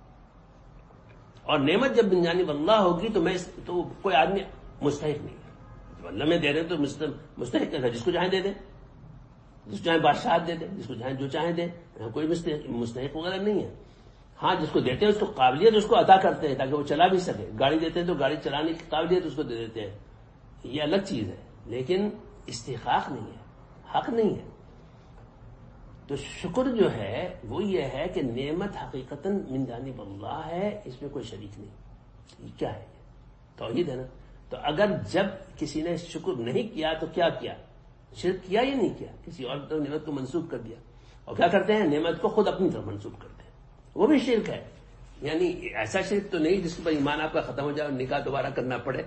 اور نعمت جب بن جانب اللہ ہوگی تو کوئی آدمی مستحق نہیں ہے. جب اللہ میں دے رہے تو مستحق ہے، جس کو چاہیں دے دیں، جس کو چاہیں بادشاہت دے دیں، جس کو چاہیں جو چاہیں دیں، کوئی مستحق وغیرہ نہیں ہے. ہاں جس کو دیتے ہیں اس کو قابلیت اس کو عطا کرتے ہیں تاکہ وہ چلا بھی سکے. گاڑی دیتے ہیں تو گاڑی چلانے کی قابلیت اس کو دے دیتے ہیں، یہ الگ چیز ہے، لیکن استحقاق نہیں ہے، حق نہیں ہے. تو شکر جو ہے وہ یہ ہے کہ نعمت حقیقتاً من جانب اللہ ہے، اس میں کوئی شریک نہیں. یہ کیا ہے؟ توحید ہے نا. تو اگر جب کسی نے شکر نہیں کیا تو کیا کیا؟ شرک کیا یا نہیں کیا؟ کسی اور طرف نعمت کو منسوب کر دیا. اور کیا کرتے ہیں؟ نعمت کو خود اپنی طرف منسوب کرتے ہیں، وہ بھی شرک ہے. یعنی ایسا شرک تو نہیں جس پر ایمان آپ کا ختم ہو جائے اور نکاح دوبارہ کرنا پڑے،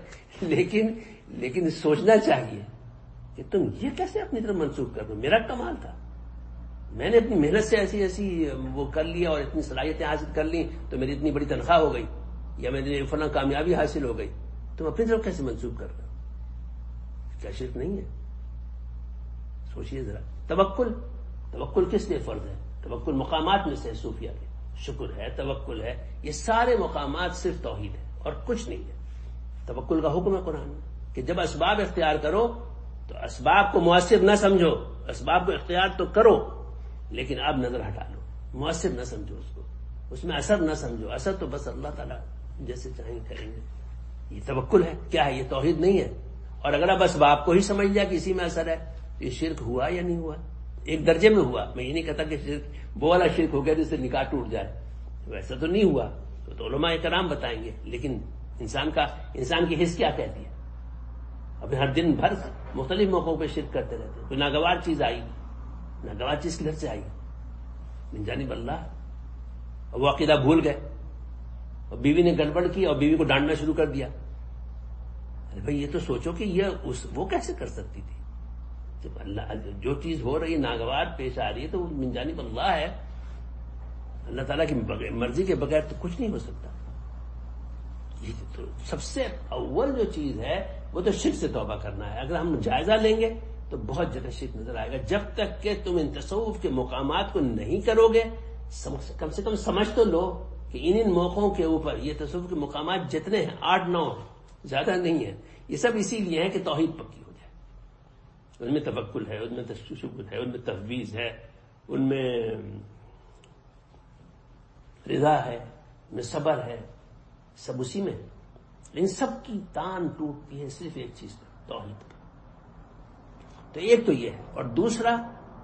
لیکن سوچنا چاہیے کہ تم یہ کیسے اپنی طرف منسوب کر دو؟ میرا کمال تھا، میں نے اپنی محنت سے ایسی وہ کر لیا اور اتنی صلاحیتیں حاصل کر لی تو میری اتنی بڑی تنخواہ ہو گئی یا میری فلاں کامیابی حاصل ہو گئی، تم اپنی طرف کیسے منسوب کر رہے ہو؟ کیا شرک نہیں ہے؟ سوچئے ذرا. توکل کس لیے فرض ہے؟ توکل مقامات میں سے صوفیہ کے شکر ہے، توکل ہے، یہ سارے مقامات صرف توحید ہے اور کچھ نہیں ہے. توکل کا حکم ہے قرآن میں کہ جب اسباب اختیار کرو تو اسباب کو مؤثر نہ سمجھو، اسباب کو اختیار تو کرو لیکن اب نظر ہٹا لو، مؤثر نہ سمجھو اس کو، اس میں اثر نہ سمجھو. اثر تو بس اللہ تعالیٰ جیسے چاہیں کریں گے. یہ توکل ہے. کیا ہے؟ یہ توحید نہیں ہے. اور اگر اب اسباب کو ہی سمجھ لیا کہ اسی میں اثر ہے تو یہ شرک ہوا یا نہیں ہوا؟ ایک درجے میں ہوا. میں یہ نہیں کہتا کہ شرک وہ والا شرک ہو گیا جس سے نکاح ٹوٹ جائے، ویسا تو نہیں ہوا. تو علماء کرام بتائیں گے. لیکن انسان کی حس کیا کہتی ہے؟ ابھی ہر دن بھر مختلف موقعوں پہ شرک کرتے رہتے ہیں. کوئی ناگوار چیز آئی، ناگوار چیز کدھر سے آئی؟ من جانب اللہ. اور وہ عقیدہ بھول گئے اور بیوی نے گڑبڑ کی اور بیوی کو ڈانٹنا شروع کر دیا. ارے بھائی یہ تو سوچو کہ وہ کیسے کر سکتی تھی؟ جب اللہ جو چیز ہو رہی ہے ناگوار پیش آ رہی ہے تو وہ من جانب اللہ ہے. اللہ تعالیٰ کی مرضی کے بغیر تو کچھ نہیں ہو سکتا. یہ تو سب سے اول جو چیز ہے وہ تو شرک سے توبہ کرنا ہے. اگر ہم جائزہ لیں گے تو بہت جگہ شرک نظر آئے گا. جب تک کہ تم ان تصوف کے مقامات کو نہیں کرو گے، کم سے کم سمجھ تو لو کہ ان موقعوں کے اوپر یہ تصوف کے مقامات جتنے ہیں 8-9 ہیں، زیادہ نہیں ہیں. یہ سب اسی لیے ہے کہ توحید پکی ہو جائے. ان میں توکل ہے، ان میں شکر ہے، ان میں تفویض ہے، ان میں رضا ہے، ان میں صبر ہے، سب اسی میں. ان سب کی تان ٹوٹتی ہے صرف ایک چیز پر، توحید پر. تو ایک تو یہ ہے. اور دوسرا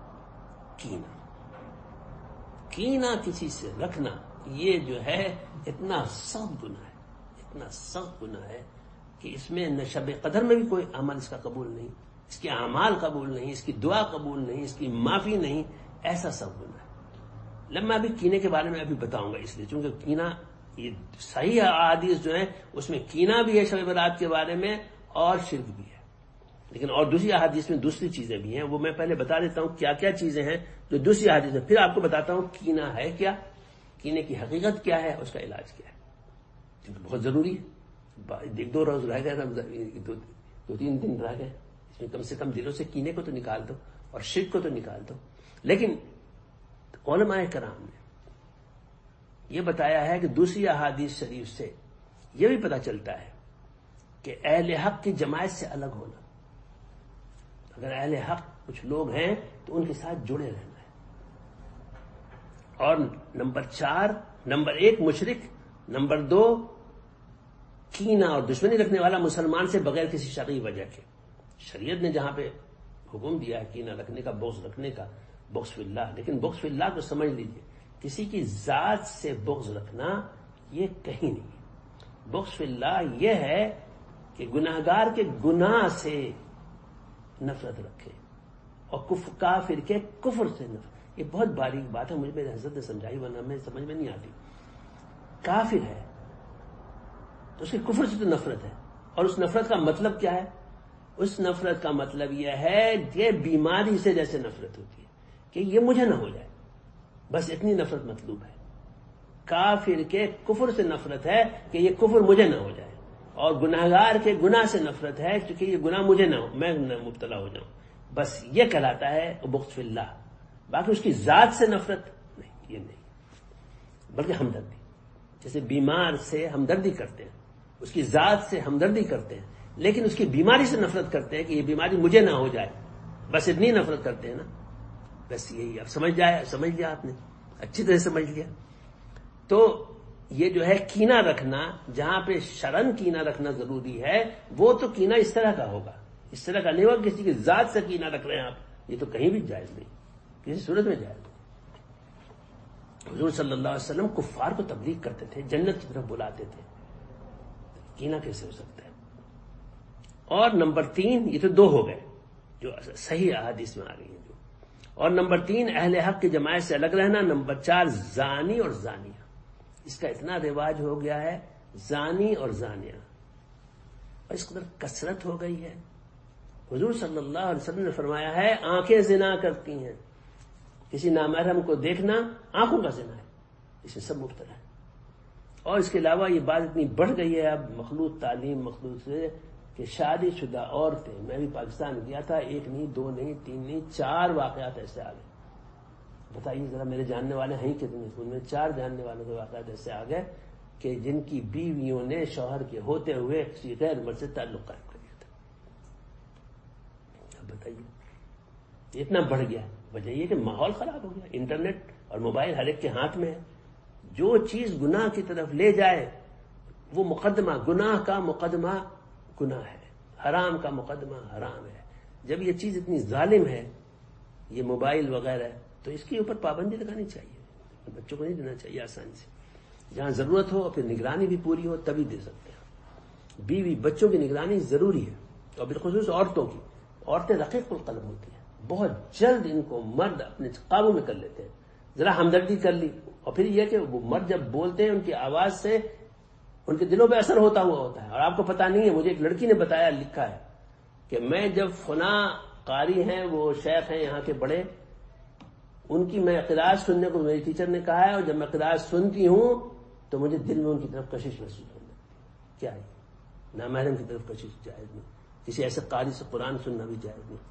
کینہ کسی سے رکھنا، یہ جو ہے اتنا سخت گناہ ہے، اتنا سخت گناہ ہے کہ اس میں نہ شب قدر میں بھی کوئی عمل اس کا قبول نہیں، اس کے اعمال قبول نہیں، اس کی دعا قبول نہیں، اس کی معافی نہیں. ایسا سب گناہ ہے. میں ابھی کینے کے بارے میں ابھی بتاؤں گا، اس لیے چونکہ کینہ یہ صحیح احادیث جو ہیں اس میں کینہ بھی ہے شب برات کے بارے میں اور شرک بھی ہے. لیکن اور دوسری احادیث میں دوسری چیزیں بھی ہیں، وہ میں پہلے بتا دیتا ہوں کیا کیا چیزیں ہیں جو دوسری احادیث میں. پھر آپ کو بتاتا ہوں کینہ ہے کیا، کینے کی حقیقت کیا ہے، اس کا علاج کیا ہے، کیونکہ بہت ضروری ہے. 1-2 روز رہ گئے، 2-3 دن رہ گئے، اس میں کم سے کم دلوں سے کینے کو تو نکال دو اور شرک کو تو نکال دو. لیکن علماء کرام نے یہ بتایا ہے کہ دوسری احادیث شریف سے یہ بھی پتہ چلتا ہے کہ اہل حق کی جماعت سے الگ ہونا. اگر اہل حق کچھ لوگ ہیں تو ان کے ساتھ جڑے رہنا ہے. اور نمبر 1 مشرک، نمبر 2 کینہ اور دشمنی رکھنے والا مسلمان سے بغیر کسی شرعی وجہ کے. شریعت نے جہاں پہ حکم دیا ہے کینہ رکھنے کا، بغض رکھنے کا، بغض فی اللہ، لیکن بغض فی اللہ کو سمجھ لیجئے، کسی کی ذات سے بغض رکھنا یہ کہیں نہیں. بغض فی اللہ یہ ہے کہ گناہگار کے گناہ سے نفرت رکھے اور کافر کے کفر سے نفرت. یہ بہت باریک بات ہے، مجھ میں حضرت نے سمجھائی ورنہ میں سمجھ میں نہیں آتی. کافر ہے تو اس کے کفر سے تو نفرت ہے، اور اس نفرت کا مطلب کیا ہے؟ اس نفرت کا مطلب یہ ہے کہ بیماری سے جیسے نفرت ہوتی ہے کہ یہ مجھے نہ ہو جائے، بس اتنی نفرت مطلوب ہے. کافر کے کفر سے نفرت ہے کہ یہ کفر مجھے نہ ہو جائے، اور گناہگار کے گناہ سے نفرت ہے کیونکہ یہ گناہ مجھے نہ ہو، میں نہ مبتلا ہو جاؤں، بس یہ کہلاتا ہے بغض فی اللہ. باقی اس کی ذات سے نفرت نہیں، یہ نہیں، بلکہ ہمدردی. جیسے بیمار سے ہمدردی کرتے ہیں، اس کی ذات سے ہمدردی کرتے ہیں، لیکن اس کی بیماری سے نفرت کرتے ہیں کہ یہ بیماری مجھے نہ ہو جائے، بس اتنی نفرت کرتے ہیں نا. بس یہی اب سمجھ لیا آپ نے، اچھی طرح سمجھ لیا. تو یہ جو ہے کینہ رکھنا، جہاں پہ شرعن کینہ رکھنا ضروری ہے، وہ تو کینہ اس طرح کا ہوگا، اس طرح کا نہیں ہوگا کسی کی ذات سے کینہ رکھ رہے ہیں آپ. یہ تو کہیں بھی جائز نہیں، کسی صورت میں جائز نہیں. حضور صلی اللہ علیہ وسلم کفار کو تبلیغ کرتے تھے، جنت کی طرف بلاتے تھے، کینہ کیسے ہو سکتا ہے؟ اور نمبر 3، یہ تو 2 ہو گئے جو صحیح احادیث میں آ گئی ہیں جو. اور نمبر 3 اہل حق کی جماعت سے الگ رہنا. نمبر 4 زانی اور زانیہ. اس کا اتنا رواج ہو گیا ہے، زانی اور زانیہ، اور اس قدر کثرت ہو گئی ہے. حضور صلی اللہ علیہ وسلم نے فرمایا ہے آنکھیں زنا کرتی ہیں. کسی نامحرم کو دیکھنا آنکھوں کا زنا ہے، اس سے سب مبتلا ہے. اور اس کے علاوہ یہ بات اتنی بڑھ گئی ہے اب مخلوط تعلیم مخلوط سے کہ شادی شدہ عورتیں، میں بھی پاکستان گیا تھا، 1 نہیں 2 نہیں 3 نہیں 4 واقعات ایسے آ گئے. بتائیے ذرا، میرے جاننے والے ہیں کتنے؟ ان میں 4 جاننے والوں کے واقعات ایسے آ گئے کہ جن کی بیویوں نے شوہر کے ہوتے ہوئے کسی غیر مرد سے تعلق قائم کر دیا تھا. اب بتائیے اتنا بڑھ گیا. وجہ یہ کہ ماحول خراب ہو گیا، انٹرنیٹ اور موبائل ہر ایک کے ہاتھ میں ہے. جو چیز گناہ کی طرف لے جائے وہ مقدمہ، گناہ کا مقدمہ گناہ ہے، حرام کا مقدمہ حرام ہے. جب یہ چیز اتنی ظالم ہے، یہ موبائل وغیرہ، تو اس کے اوپر پابندی لگانی چاہیے. بچوں کو نہیں دینا چاہیے آسانی سے. جہاں ضرورت ہو اور پھر نگرانی بھی پوری ہو تبھی دے سکتے ہیں. بیوی بچوں کی نگرانی ضروری ہے، اور بالخصوص عورتوں کی. عورتیں رقیق القلب ہوتی ہیں، بہت جلد ان کو مرد اپنے قابو میں کر لیتے ہیں. ذرا ہمدردی کر لی، اور پھر یہ کہ وہ مرد جب بولتے ہیں ان کی آواز سے ان کے دلوں پہ اثر ہوتا ہے. اور آپ کو پتا نہیں ہے، مجھے ایک لڑکی نے بتایا، لکھا ہے کہ میں جب فلاں قاری ہیں، وہ شیخ ہیں یہاں کے بڑے، ان کی میں قراءت سننے کو میری ٹیچر نے کہا ہے، اور جب میں قراءت سنتی ہوں تو مجھے دل میں ان کی طرف کشش محسوس ہونے لگتی. کیا ہے؟ نامحرم کی طرف کشش جائز نہیں. کسی ایسے قاری سے قرآن سننا بھی جائز نہیں.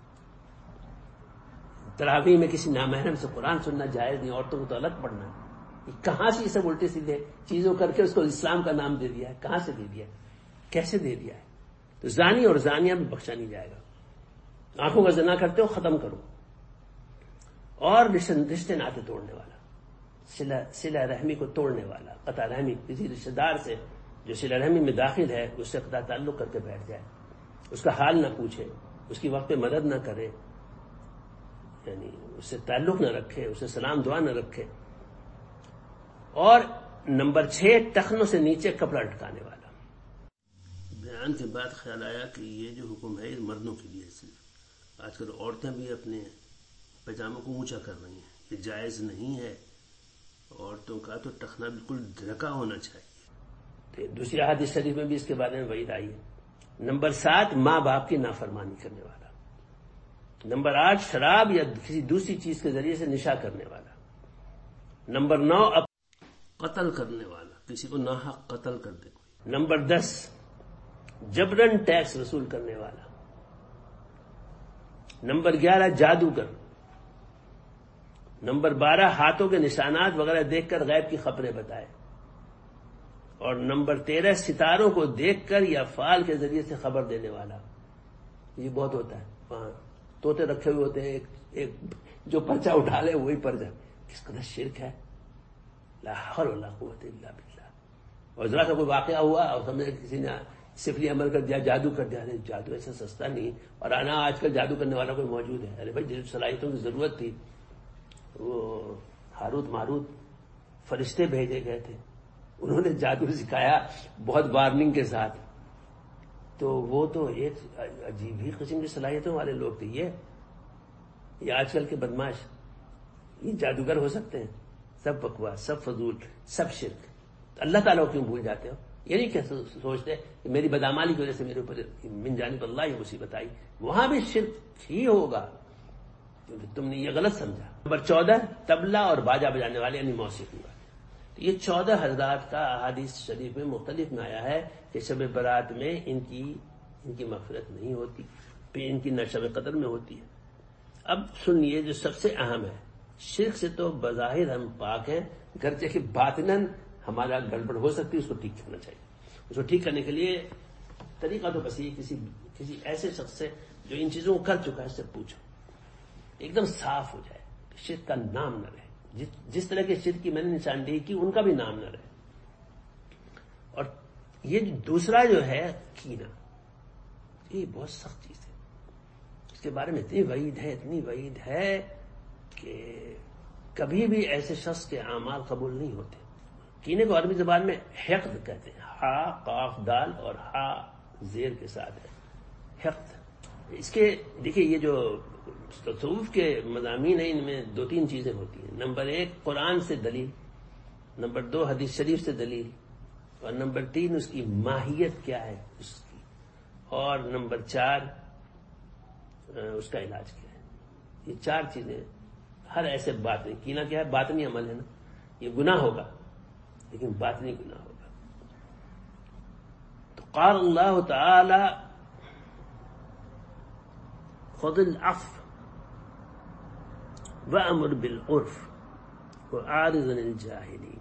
تراویح میں کسی نامحرم سے قرآن سننا جائز نہیں. عورتوں کو تو الگ پڑھنا ہے. یہ کہاں سے یہ سب الٹے سیدھے چیزوں کر کے اس کو اسلام کا نام دے دیا ہے؟ کہاں سے دے دیا ہے؟ کیسے دے دیا ہے؟ تو زانی اور زانیہ بھی بخشا نہیں جائے گا. آنکھوں کا زنا کرتے ہو ختم کرو. اور رشتے ناطے توڑنے والا، صلہ رحمی کو توڑنے والا، قطع رحمی، کسی رشتے دار سے جو صلہ رحمی میں داخل ہے اس سے قطع تعلق کر کے بیٹھ جائے، اس کا حال نہ پوچھے، اس کی وقت پہ مدد نہ کرے، یعنی اس سے تعلق نہ رکھے، اسے سلام دعا نہ رکھے. اور نمبر 6 ٹخنوں سے نیچے کپڑا لٹکانے والا. بیان کے بعد خیال آیا کہ یہ جو حکم ہے یہ مردوں کے لیے صرف. آج کل عورتیں بھی اپنے پائجاموں کو اونچا کر رہی ہیں، یہ جائز نہیں ہے. عورتوں کا تو ٹخنا بالکل ڈھکا ہونا چاہیے. تو دوسری حدیث شریف میں بھی اس کے بارے میں وعید آئی ہے. نمبر 7 ماں باپ کی نافرمانی کرنے والا. نمبر 8 شراب یا کسی دوسری چیز کے ذریعے سے نشا کرنے والا. نمبر 9 قتل کرنے والا، کسی کو ناحق قتل کر دے کوئی. نمبر 10 جبرن ٹیکس وصول کرنے والا. نمبر 11 جادوگر. نمبر 12 ہاتھوں کے نشانات وغیرہ دیکھ کر غیب کی خبریں بتائے. اور نمبر 13 ستاروں کو دیکھ کر یا فال کے ذریعے سے خبر دینے والا. یہ بہت ہوتا ہے، وہاں طوطے رکھے ہوئے ہوتے ہیں، ایک جو پرچہ اٹھا لے وہی پر جائے. کس قدر شرک ہے، لا حول ولا قوت الا باللہ. اور ذرا سا کوئی واقعہ ہوا اور سمجھے کسی نے سفلی عمل کر دیا، جادو کر دیا. جادو ایسا سستا نہیں، اور آج کل جادو کرنے والا کوئی موجود ہے. ارے بھائی جن صلاحیتوں کی ضرورت تھی، وہ ہاروت ماروت فرشتے بھیجے گئے تھے، انہوں نے جادو سکھایا بہت وارننگ کے ساتھ. تو وہ تو ایک عجیب ہی قسم کی صلاحیتوں والے لوگ تھے. یہ آج کل کے بدماش یہ جادوگر ہو سکتے ہیں؟ سب بکواس، سب فضول، سب شرک. اللہ تعالیٰ کو کیوں بھول جاتے ہو؟ یہ نہیں کہ سوچتے کہ میری بدعمالی کی وجہ سے میرے اوپر من جانب اللہ یہ مصیبت آئی. وہاں بھی شرک ہی ہوگا کیونکہ تم نے یہ غلط سمجھا. نمبر 14 طبلہ اور باجا بجانے والے، یعنی موسیقی والے. یہ 14 حضرات کا احادیث شریف میں مختلف میں آیا ہے کہ شب برات میں ان کی مغفرت نہیں ہوتی، پھر ان کی نہ شب قدر میں ہوتی ہے۔ اب سنیے جو سب سے اہم ہے، شرک سے تو بظاہر ہم پاک ہیں، گرچہ کہ باطناً ہمارا گڑبڑ ہو سکتی ہے، اس کو ٹھیک کرنا چاہیے۔ اس کو ٹھیک کرنے کے لیے طریقہ تو بس یہ کسی ایسے شخص سے جو ان چیزوں کو کر چکا ہے اس سے پوچھو، ایک دم صاف ہو جائے، شرک کا نام نہ رہے، جس طرح کے شرک کی میں نے نشاندہی کی ان کا بھی نام نہ رہے۔ اور یہ دوسرا جو ہے کینہ، یہ بہت سخت چیز ہے، اس کے بارے میں اتنی وعید ہے کہ کبھی بھی ایسے شخص کے اعمال قبول نہیں ہوتے۔ کینے کو عربی زبان میں حقد کہتے ہیں، ہا قاف دال اور ہا زیر کے ساتھ ہے، حقد۔ اس کے دیکھیے یہ جو تصوف کے مضامین ہیں ان میں 2-3 چیزیں ہوتی ہیں۔ نمبر 1 قرآن سے دلیل، نمبر 2 حدیث شریف سے دلیل، اور نمبر 3 اس کی ماہیت کیا ہے اس کی، اور نمبر 4 اس کا علاج کیا ہے۔ یہ 4 چیزیں ہر ایسے باطنی کینہ کیا ہے، باطنی عمل ہے نا، یہ گناہ ہوگا لیکن باطنی گناہ ہوگا۔ تو قال اللہ تعالی خذ العفو وأمر بالعرف وأعرض عن الجاہلین۔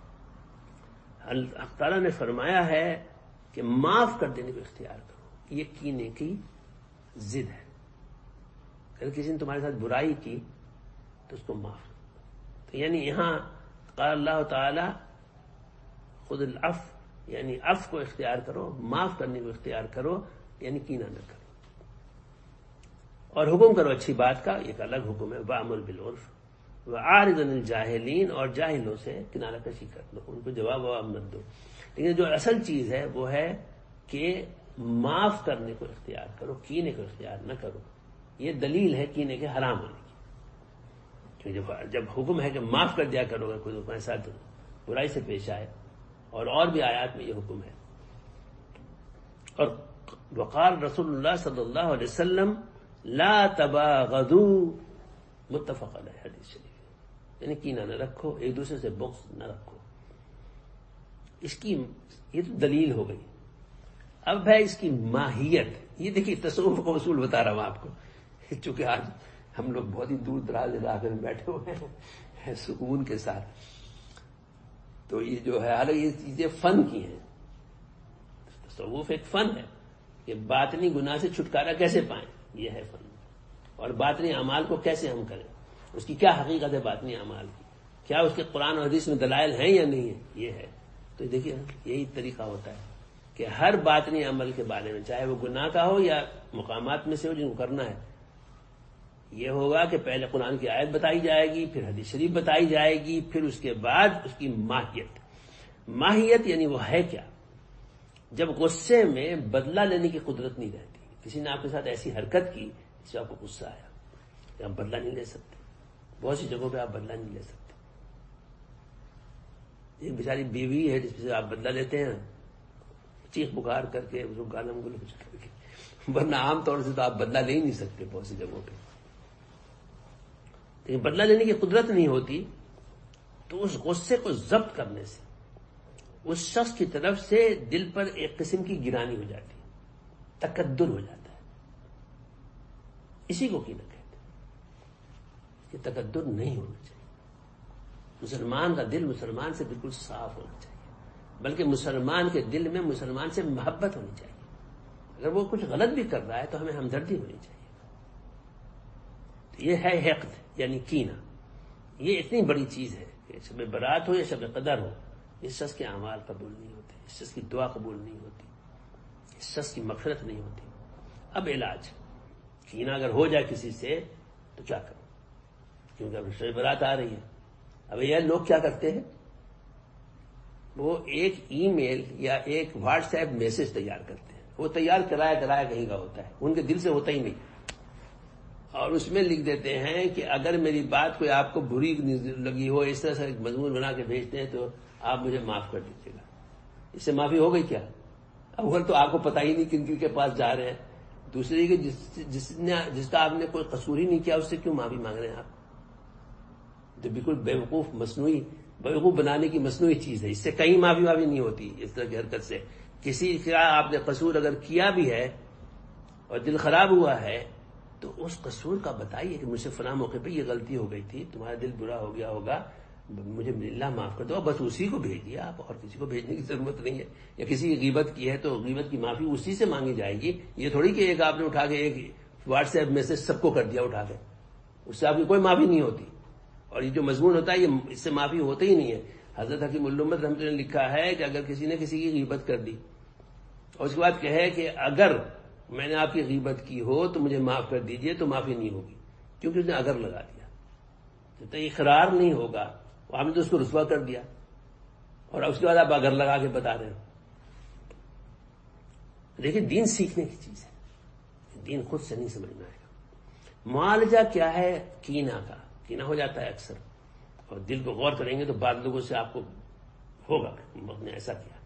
اللہ تعالیٰ نے فرمایا ہے کہ معاف کر دینے کو اختیار کرو، یہ کینے کی ضد ہے۔ اگر کسی نے تمہارے ساتھ برائی کی تو اس کو معاف کرو۔ تو یعنی یہاں قال اللہ تعالی خذ العفو، یعنی عفو کو اختیار کرو، معاف کرنے کو اختیار کرو، یعنی کینہ نہ کرو، اور حکم کرو اچھی بات کا، ایک الگ حکم ہے، وَأْمُرْ بِالْعُرْفِ وَأَعْرِضْ عَنِ الْجَاهِلِينَ، اور جاہلوں سے کنارہ کشی کر دو، ان کو جواب مت دو۔ لیکن جو اصل چیز ہے وہ ہے کہ معاف کرنے کو اختیار کرو، کینے کو اختیار نہ کرو۔ یہ دلیل ہے کینے کے حرام ہونے کی، کیونکہ جب حکم ہے کہ معاف کر دیا کرو گا کوئی تمہارے ساتھ برائی سے پیش آئے، اور بھی آیات میں یہ حکم ہے۔ اور وقال رسول اللہ صلی اللہ علیہ وسلم لا تباغضوا، متفق علیہ حدیث شریف، یعنی کینہ نہ رکھو، ایک دوسرے سے بغض نہ رکھو۔ اس کی یہ تو دلیل ہو گئی۔ اب ہے اس کی ماہیت۔ یہ دیکھیے تصوف کا اصول بتا رہا ہوں آپ کو، چونکہ آج ہم لوگ بہت ہی دور دراز علاقے میں بیٹھے ہوئے ہیں سکون کے ساتھ، تو یہ جو ہے حالانکہ یہ چیزیں فن کی ہیں، تصوف ایک فن ہے کہ باطنی گناہ سے چھٹکارا کیسے پائیں، یہ ہے فن، اور باطنی اعمال کو کیسے ہم کریں، اس کی کیا حقیقت ہے باطنی اعمال کی، کیا اس کے قرآن اور حدیث میں دلائل ہیں یا نہیں ہے، یہ ہے۔ تو دیکھیے یہی طریقہ ہوتا ہے کہ ہر باطنی عمل کے بارے میں، چاہے وہ گناہ کا ہو یا مقامات میں سے ہو جن کو کرنا ہے، یہ ہوگا کہ پہلے قرآن کی آیت بتائی جائے گی، پھر حدیث شریف بتائی جائے گی، پھر اس کے بعد اس کی ماہیت یعنی وہ ہے کیا۔ جب غصے میں بدلہ لینے کی قدرت نہیں رہتی، کسی نے آپ کے ساتھ ایسی حرکت کی جس سے آپ کو غصہ آیا، کہ آپ بدلہ نہیں لے سکتے، بہت سی جگہوں پہ آپ بدلہ نہیں لے سکتے۔ ایک بیچاری بیوی ہے جس سے آپ بدلہ لیتے ہیں چیخ پکار کر کے، اس کو گالم گلوچ کر کے، ورنہ عام طور سے تو آپ بدلہ لے ہی نہیں سکتے بہت سی جگہوں پہ۔ لیکن بدلہ لینے کی قدرت نہیں ہوتی تو اس غصے کو ضبط کرنے سے اس شخص کی طرف سے دل پر ایک قسم کی گرانی ہو جاتی ہے، تکدر ہو جاتا ہے، اسی کو کینہ کہتے ہیں۔ یہ تکدر نہیں ہونا چاہیے، مسلمان کا دل مسلمان سے بالکل صاف ہونا چاہیے، بلکہ مسلمان کے دل میں مسلمان سے محبت ہونی چاہیے۔ اگر وہ کچھ غلط بھی کر رہا ہے تو ہمیں ہمدردی ہونی چاہیے۔ تو یہ ہے حقد یعنی کینہ، یہ اتنی بڑی چیز ہے کہ شب برات ہو یا شب قدر ہو، اس شخص کے اعمال قبول نہیں ہوتے، اس شخص کی دعا قبول نہیں ہوتی، اس شخص کی مغفرت نہیں ہوتی۔ اب علاج، کینہ اگر ہو جائے کسی سے تو کیا کرو، کیونکہ اب شب برات آ رہی ہے۔ اب یہ لوگ کیا کرتے ہیں، وہ ایک ای میل یا ایک واٹس ایپ میسج تیار کرتے ہیں، وہ تیار کرایا کہیں کا ہوتا ہے، ان کے دل سے ہوتا ہی نہیں، اور اس میں لکھ دیتے ہیں کہ اگر میری بات کوئی آپ کو بری لگی ہو، اس طرح سے ایک مضمون بنا کے بھیجتے ہیں تو آپ مجھے معاف کر دیجیے گا۔ اس سے معافی ہو گئی کیا؟ اول تو آپ کو پتہ ہی نہیں کن کے پاس جا رہے ہیں، دوسرے کہ جس کا آپ نے کوئی قصور ہی نہیں کیا اس سے کیوں معافی مانگ رہے ہیں آپ؟ تو بالکل بیوقوف مصنوعی بیوقوف بنانے کی مصنوعی چیز ہے. اس سے کہیں معافی نہیں ہوتی. اس طرح کی حرکت سے کسی کا آپ نے قصور اگر کیا بھی ہے اور دل خراب ہوا ہے تو اس قصور کا بتائیے کہ مجھ سے فلاں موقع پہ یہ غلطی ہو گئی تھی, تمہارا دل برا ہو گیا ہوگا, مجھے اللہ معاف کر دو. بس اسی کو بھیج دیا, آپ اور کسی کو بھیجنے کی ضرورت نہیں ہے. یا کسی کی غیبت کی ہے تو غیبت کی معافی اسی سے مانگی جائے گی. یہ تھوڑی کہ ایک آپ نے اٹھا کے ایک واٹس ایپ میسج سب کو کر دیا اٹھا کے, اس سے آپ کی کوئی معافی نہیں ہوتی. اور یہ جو مضمون ہوتا ہے یہ اس سے معافی ہوتے ہی نہیں ہے. حضرت حکیم الامت رحمۃ اللہ نے لکھا ہے کہ اگر کسی نے کسی کی غیبت کر دی اور اس کے بعد کہے کہ اگر میں نے آپ کی غیبت کی ہو تو مجھے معاف کر دیجئے, تو معافی نہیں ہوگی, کیونکہ اس نے اگر لگا دیا. تو اقرار نہیں ہوگا, آپ نے تو اس کو رسوا کر دیا اور اس کے بعد آپ اگر لگا کے بتا رہے ہو. دیکھیں دین سیکھنے کی چیز ہے, دین خود سے نہیں سمجھ میں آئے گا. معالجہ کیا ہے؟ کینہ کا. کینہ ہو جاتا ہے اکثر, اور دل کو غور کریں گے تو بعض لوگوں سے آپ کو ہوگا ہم نے ایسا کیا.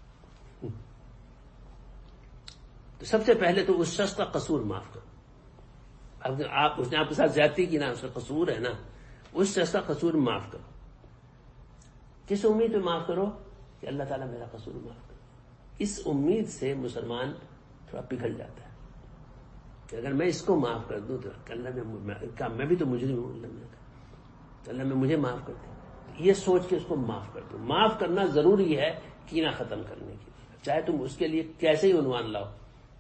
تو سب سے پہلے تو اس شخص کا قصور معاف کرو. اس نے آپ کے ساتھ زیادتی کی نا, اس کا قصور ہے نا, اس شخص کا قصور معاف کرو. کس امید پہ معاف کرو؟ کہ اللہ تعالیٰ میرا قصور معاف کرو. اس امید سے مسلمان تھوڑا پگھل جاتا ہے کہ اگر میں اس کو معاف کر دوں تو اللہ میں بھی تو مجرم ہوں, اللہ میں مجھے معاف کر دے. یہ سوچ کے اس کو معاف کر دو. معاف کرنا ضروری ہے کینہ ختم کرنے کے لیے, چاہے تم اس کے لیے کیسے ہی عنوان لاؤ,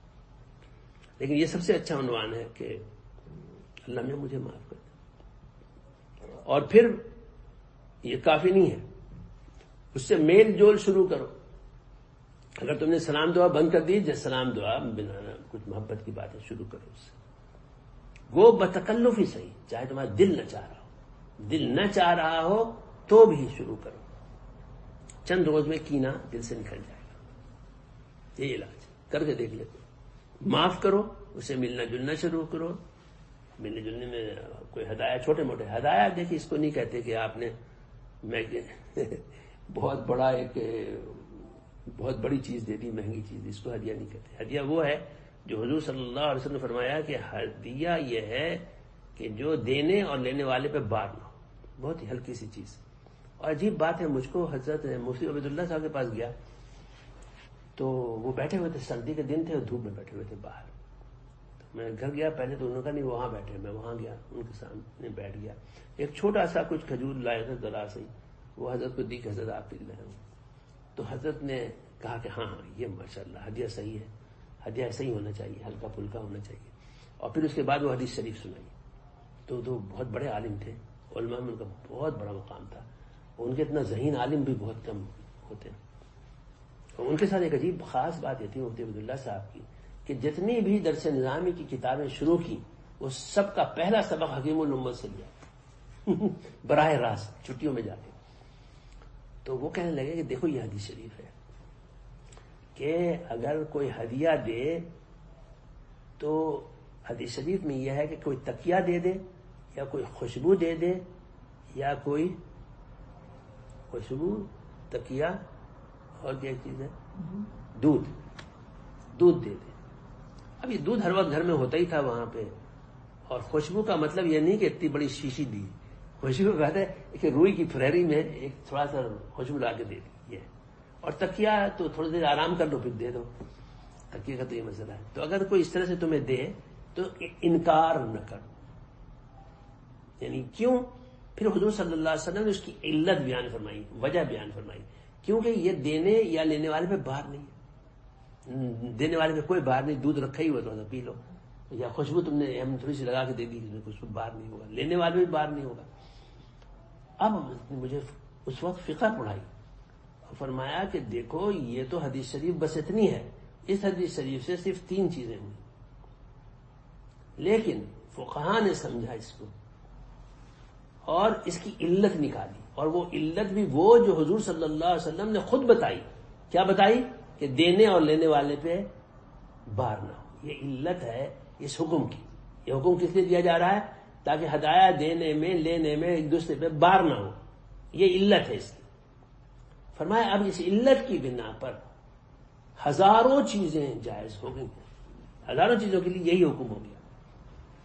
لیکن یہ سب سے اچھا عنوان ہے کہ اللہ میں مجھے معاف کر دے. اور پھر یہ کافی نہیں ہے, اس سے میل جول شروع کرو. اگر تم نے سلام دعا بند کر دی, جس سلام دعا بنا کچھ محبت کی باتیں شروع کرو اس سے. وہ بتکلف ہی صحیح, چاہے تمہارا دل نہ چاہ رہا ہو, دل نہ چاہ رہا ہو تو بھی شروع کرو. چند روز میں کینہ دل سے نکل جائے گا. یہ علاج کر کے دیکھ لیتے. معاف کرو, اسے ملنا جلنا شروع کرو. ملنے جلنے میں کوئی ہدایہ, چھوٹے موٹے ہدایہ, دیکھیں اس کو نہیں کہتے کہ آپ نے میں بہت بڑا ایک بہت بڑی چیز دے دی, مہنگی چیز, اس کو ہدیہ نہیں کہتے. ہدیہ وہ ہے جو حضور صلی اللہ علیہ وسلم نے فرمایا کہ ہدیہ یہ ہے کہ جو دینے اور لینے والے پہ بار نہ ہو, بہت ہی ہلکی سی چیز. اور عجیب بات ہے, مجھ کو حضرت مفتی عبید اللہ صاحب کے پاس گیا تو وہ بیٹھے ہوئے تھے, سردی کے دن تھے اور دھوپ میں بیٹھے ہوئے تھے باہر. تو میں گھر گیا, پہلے تو انہوں نے کہا نہیں وہاں بیٹھے, میں وہاں گیا, ان کے سامنے بیٹھ گیا. ایک چھوٹا سا کچھ کھجور لائے تھے ذرا سے, وہ حضرت کو دی کہ حضرت آپ پی رہے ہوں. تو حضرت نے کہا کہ ہاں یہ ماشاءاللہ ہدیہ صحیح ہے, ہدیہ ایسا ہی ہونا چاہیے, ہلکا پھلکا ہونا چاہیے. اور پھر اس کے بعد وہ حدیث شریف سنائی. تو بہت بڑے عالم تھے, علماء میں ان کا بہت بڑا مقام تھا. ان کے اتنا ذہین عالم بھی بہت کم ہوتے ہیں. اور ان کے ساتھ ایک عجیب خاص بات یہ تھی مفتی عبید اللہ صاحب کی کہ جتنی بھی درس نظامی کی کتابیں شروع کی وہ سب کا پہلا سبق حکیم الامت سے لیا براہ راست چھٹیوں میں جا کے. تو وہ کہنے لگے کہ دیکھو یہ حدیث شریف ہے کہ اگر کوئی ہدیہ دے تو حدیث شریف میں یہ ہے کہ کوئی تکیہ دے دے یا کوئی خوشبو دے دے یا کوئی خوشبو, تکیہ اور کیا چیز ہے, دودھ دے دے. اب یہ دودھ ہر وقت گھر میں ہوتا ہی تھا وہاں پہ. اور خوشبو کا مطلب یہ نہیں کہ اتنی بڑی شیشی دی, خوشبو کہتے ہیں کہ روئی کی پھریری میں ایک تھوڑا سا خوشبو لا کے دے دی. اور تکیہ تو تھوڑی دیر آرام کر لو پھر دے دو, تکیہ کا تو یہ مسئلہ ہے. تو اگر کوئی اس طرح سے تمہیں دے تو انکار نہ کرو. یعنی کیوں؟ پھر حضور صلی اللہ علیہ وسلم نے اس کی علت بیان فرمائی, وجہ بیان فرمائی. کیونکہ یہ دینے یا لینے والے پہ بار نہیں ہے. دینے والے پہ کوئی بار نہیں, دودھ رکھا ہی ہوا تو پی لو, یا خوشبو تم نے ہم تھوڑی سی لگا کے دے دی, کچھ بار نہیں ہوگا, لینے والے بھی بار نہیں ہوگا. اب مجھے اس وقت فقہ پڑھائی اور فرمایا کہ دیکھو یہ تو حدیث شریف بس اتنی ہے, اس حدیث شریف سے صرف 3 چیزیں ہوئی, لیکن فقہاء نے سمجھا اس کو اور اس کی علت نکالی. اور وہ علت بھی وہ جو حضور صلی اللہ علیہ وسلم نے خود بتائی. کیا بتائی؟ کہ دینے اور لینے والے پہ بار نہ ہو. یہ علت ہے اس حکم کی. یہ حکم کس لیے دیا جا رہا ہے؟ تاکہ ہدایہ دینے میں لینے میں ایک دوسرے پہ بار نہ ہو. یہ علت ہے اس کی. فرمایا اب اس علت کی بنا پر ہزاروں چیزیں جائز ہو گئی. ہزاروں چیزوں کے لیے یہی حکم ہو گیا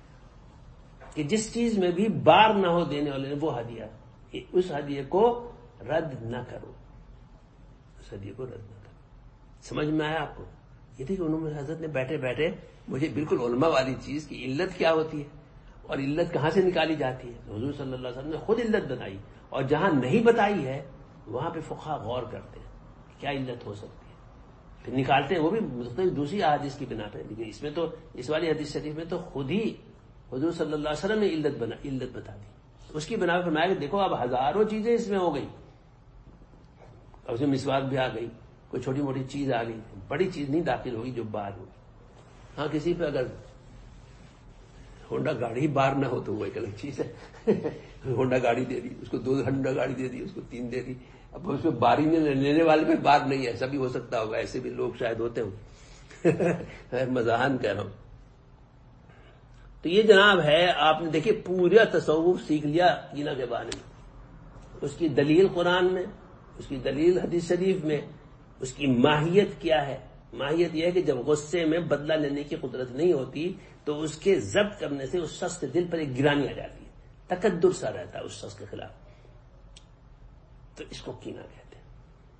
کہ جس چیز میں بھی بار نہ ہو دینے والے وہ ہدیہ, اس ہدیے کو رد نہ کرو، اس حدیث کو رد نہ کرو. سمجھ میں آیا آپ کو؟ یہ تھی کہ انہوں نے حضرت نے بیٹھے بیٹھے مجھے بالکل علماء والی چیز کی علت کیا ہوتی ہے اور علت کہاں سے نکالی جاتی ہے، حضور صلی اللہ علیہ وسلم نے خود علت بتائی، اور جہاں نہیں بتائی ہے وہاں پہ فقہا غور کرتے ہیں کہ کیا علت ہو سکتی ہے، پھر نکالتے ہیں، وہ بھی مختلف دوسری احادیث کی بنا پہ. لیکن اس میں تو اس والی حدیث شریف میں تو خود ہی حضور صلی اللہ علیہ وسلم نے علت بتا دی. اس کی بنا پہ فرمایا کہ دیکھو اب ہزاروں چیزیں اس میں ہو گئی، اور اس میں مسواک بھی آ گئی، کوئی چھوٹی موٹی چیز آ گئی، بڑی چیز نہیں داخل ہوگی جو بار ہوگی. ہاں کسی پہ اگر ہونڈا گاڑی بار نہ ہو تو وہ ایک الگ چیز ہے. ہونڈا گاڑی دے دی اس کو، 2 ہونڈا گاڑی دے دی اس کو، 3 دے دی. اب اس میں باری لینے والے میں بار نہیں ہے، ایسا بھی ہو سکتا ہوگا، ایسے بھی لوگ شاید ہوتے ہوں. مزاحن کہہ رہا ہوں. تو یہ جناب ہے، آپ نے دیکھیے پورا تصوف سیکھ لیا کینا کے بارے میں، اس کی دلیل قرآن میں، اس کی دلیل حدیث شریف میں، اس کی ماہیت کیا ہے. ماہیت یہ ہے کہ جب غصے میں بدلہ لینے کی قدرت نہیں ہوتی تو اس کے ضبط کرنے سے اس شخص کے دل پر ایک گرانی آ جاتی ہے، تکدر سا رہتا ہے اس شخص کے خلاف، تو اس کو کینہ کہتے ہیں.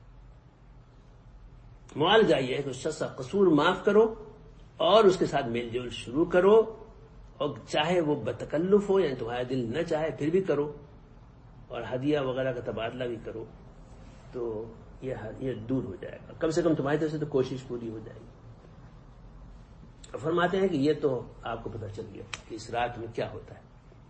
معالجہ یہ ہے کہ اس شخص کا قصور معاف کرو اور اس کے ساتھ میل جول شروع کرو، اور چاہے وہ بتکلف ہو، یعنی تمہارا دل نہ چاہے پھر بھی کرو، اور ہدیہ وغیرہ کا تبادلہ بھی کرو، تو یہ دور ہو جائے گا. کم سے کم تمہاری طرف سے تو کوشش پوری ہو جائے گی. فرماتے ہیں کہ یہ تو آپ کو پتہ چل گیا کہ اس رات میں کیا ہوتا ہے.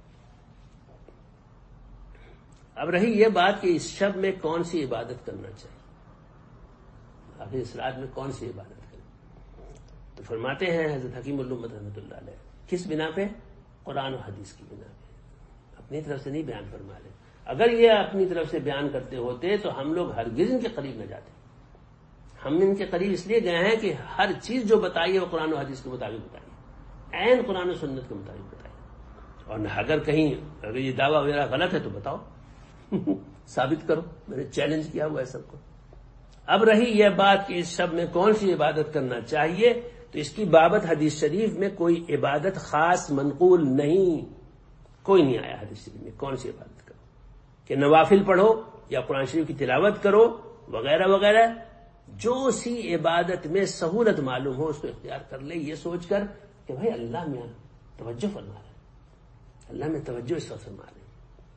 اب رہی یہ بات کہ اس شب میں کون سی عبادت کرنا چاہیے، آخر اس رات میں کون سی عبادت کریں. تو فرماتے ہیں حضرت حکیم الامت رحمۃ اللہ علیہ، کس بنا پہ؟ قرآن و حدیث کی بنا پہ. اپنی طرف سے نہیں بیان فرما رہے. اگر یہ اپنی طرف سے بیان کرتے ہوتے تو ہم لوگ ہرگز ان کے قریب نہ جاتے. ہم ان کے قریب اس لیے گئے ہیں کہ ہر چیز جو بتائی ہے وہ قرآن و حدیث کے مطابق بتائیے، عین قرآن و سنت کے مطابق بتائیے. اور اگر کہیں اگر یہ دعویٰ وغیرہ غلط ہے تو بتاؤ، ثابت کرو. میں نے چیلنج کیا ہوا ہے سب کو. اب رہی یہ بات کہ اس شب میں کون سی عبادت کرنا چاہیے، تو اس کی بابت حدیث شریف میں کوئی عبادت خاص منقول نہیں، کوئی نہیں آیا حدیث شریف میں کون سی عبادت کرو، کہ نوافل پڑھو یا قرآن شریف کی تلاوت کرو وغیرہ وغیرہ. جو سی عبادت میں سہولت معلوم ہو اس کو اختیار کر لے، یہ سوچ کر کہ بھائی اللہ میں توجہ فرما رہے، اللہ میں توجہ اس وقت فرما رہے.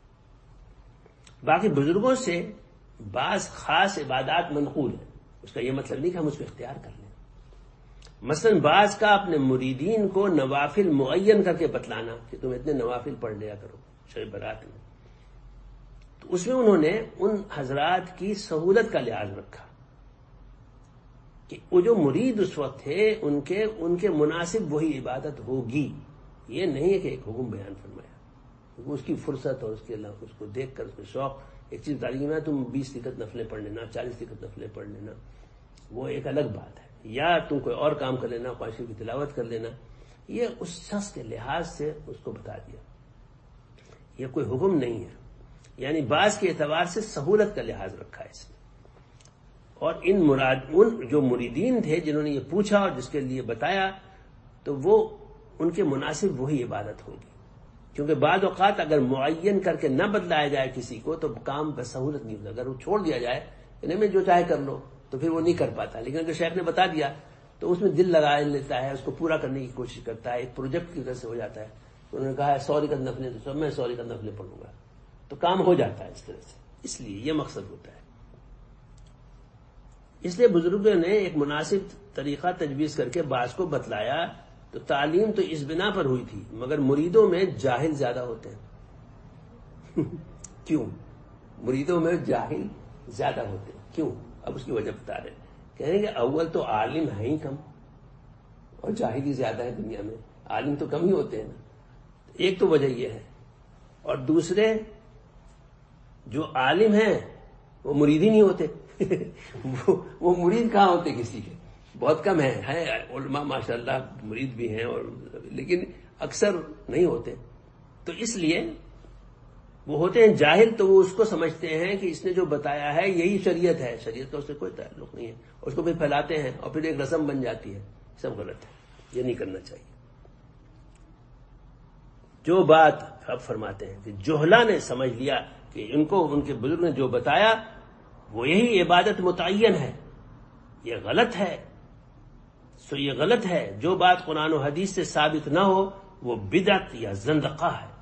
باقی بزرگوں سے بعض خاص عبادات منقول ہیں، اس کا یہ مطلب نہیں کہ ہم اس کو اختیار کر لیں. مثلا بعض کا اپنے مریدین کو نوافل معین کر کے بتلانا کہ تم اتنے نوافل پڑھ لیا کرو شب برات میں، تو اس میں انہوں نے ان حضرات کی سہولت کا لحاظ رکھا کہ وہ جو مرید اس وقت تھے ان کے مناسب وہی عبادت ہوگی. یہ نہیں ہے کہ ایک حکم بیان فرمایا، اس کی فرصت اور اس کے اللہ اس کو دیکھ کر اس کے شوق ایک چیز بتا دی کہ میں تم 20 رکعت نفلیں پڑھ لینا، 40 رکعت نفلیں پڑھ لینا، وہ ایک الگ بات ہے. یا تم کوئی اور کام کر لینا، قرآن شریف کی تلاوت کر لینا. یہ اس شخص کے لحاظ سے اس کو بتا دیا، یہ کوئی حکم نہیں ہے. یعنی بعض کے اعتبار سے سہولت کا لحاظ رکھا ہے اس میں. اور ان جو مریدین تھے جنہوں نے یہ پوچھا اور جس کے لیے بتایا، تو وہ ان کے مناسب وہی عبادت ہوگی. کیونکہ بعض اوقات اگر معین کر کے نہ بدلایا جائے کسی کو تو کام بس سہولت نہیں ہوتا. اگر وہ چھوڑ دیا جائے انہیں میں جو چاہے کر لو تو پھر وہ نہیں کر پاتا. لیکن اگر شیخ نے بتا دیا تو اس میں دل لگا لیتا ہے، اس کو پورا کرنے کی کوشش کرتا ہے، ایک پروجیکٹ کی طرح سے ہو جاتا ہے. انہوں نے کہا ہے 100 رکعت نفلیں، تو سب میں 100 رکعت نفلیں پڑھوں گا، تو کام ہو جاتا ہے اس طرح سے. اس لیے یہ مقصد ہوتا ہے. اس لیے بزرگوں نے ایک مناسب طریقہ تجویز کر کے بعض کو بتلایا. تو تعلیم تو اس بنا پر ہوئی تھی، مگر مریدوں میں جاہل زیادہ ہوتے ہیں. کیوں؟ مریدوں میں جاہل زیادہ ہوتے ہیں کیوں؟ اب اس کی وجہ بتا رہے ہیں. کہیں گے اول تو عالم ہیں ہی کم اور جاہل ہی زیادہ ہے دنیا میں، عالم تو کم ہی ہوتے ہیں نا. ایک تو وجہ یہ ہے، اور دوسرے جو عالم ہیں وہ مرید ہی نہیں ہوتے. وہ مرید کہاں ہوتے کسی کے؟ بہت کم ہیں علماء ماشاءاللہ مرید بھی ہیں، اور لیکن اکثر نہیں ہوتے. تو اس لیے وہ ہوتے ہیں جاہل. تو وہ اس کو سمجھتے ہیں کہ اس نے جو بتایا ہے یہی شریعت ہے، شریعت کا اس سے کوئی تعلق نہیں ہے، اس کو پھر پھیلاتے ہیں اور پھر ایک رسم بن جاتی ہے. سب غلط ہے، یہ نہیں کرنا چاہیے. جو بات اب فرماتے ہیں کہ جوہلا نے سمجھ لیا کہ ان کو ان کے بزرگ نے جو بتایا وہ یہی عبادت متعین ہے، یہ غلط ہے، سو یہ غلط ہے، جو بات قرآن و حدیث سے ثابت نہ ہو وہ بدعت یا زندقہ ہے۔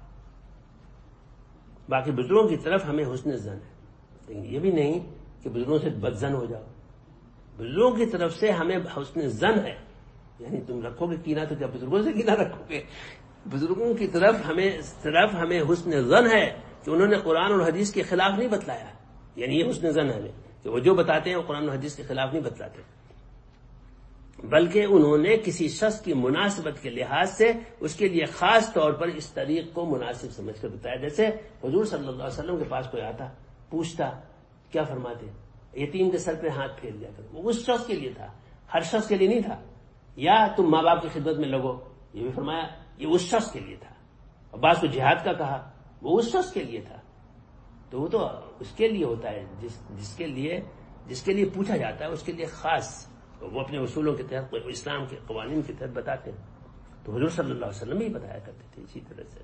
باقی بزرگوں کی طرف ہمیں حسن زن ہے، لیکن یہ بھی نہیں کہ بزرگوں سے بدزن ہو جاؤ۔ بزرگوں کی طرف سے ہمیں حسن زن ہے، یعنی تم رکھو گے کینہ تو کیا بزرگوں سے کینہ رکھو گے؟ بزرگوں کی طرف ہمیں حسن زن ہے کہ انہوں نے قرآن اور حدیث کے خلاف نہیں بتلایا، یعنی یہ حسن زن ہے ہمیں کہ وہ جو بتاتے ہیں وہ قرآن اور حدیث کے خلاف نہیں بتلاتے، بلکہ انہوں نے کسی شخص کی مناسبت کے لحاظ سے اس کے لیے خاص طور پر اس طریق کو مناسب سمجھ کر بتایا۔ جیسے حضور صلی اللہ علیہ وسلم کے پاس کوئی آتا، پوچھتا، کیا فرماتے؟ یتیم کے سر پہ ہاتھ پھیر دیا کرو، وہ اس شخص کے لیے تھا، ہر شخص کے لیے نہیں تھا۔ یا تم ماں باپ کی خدمت میں لگو، یہ بھی فرمایا، یہ اس شخص کے لیے تھا۔ اور بعض کو جہاد کا کہا، وہ اس شخص کے لیے تھا۔ تو وہ تو اس کے لیے ہوتا ہے جس کے لیے پوچھا جاتا ہے، اس کے لیے خاص وہ اپنے اصولوں کے تحت، اسلام کے قوانین کے تحت بتاتے ہیں۔ تو حضور صلی اللہ علیہ وسلم ہی بتایا کرتے تھے اسی طرح سے۔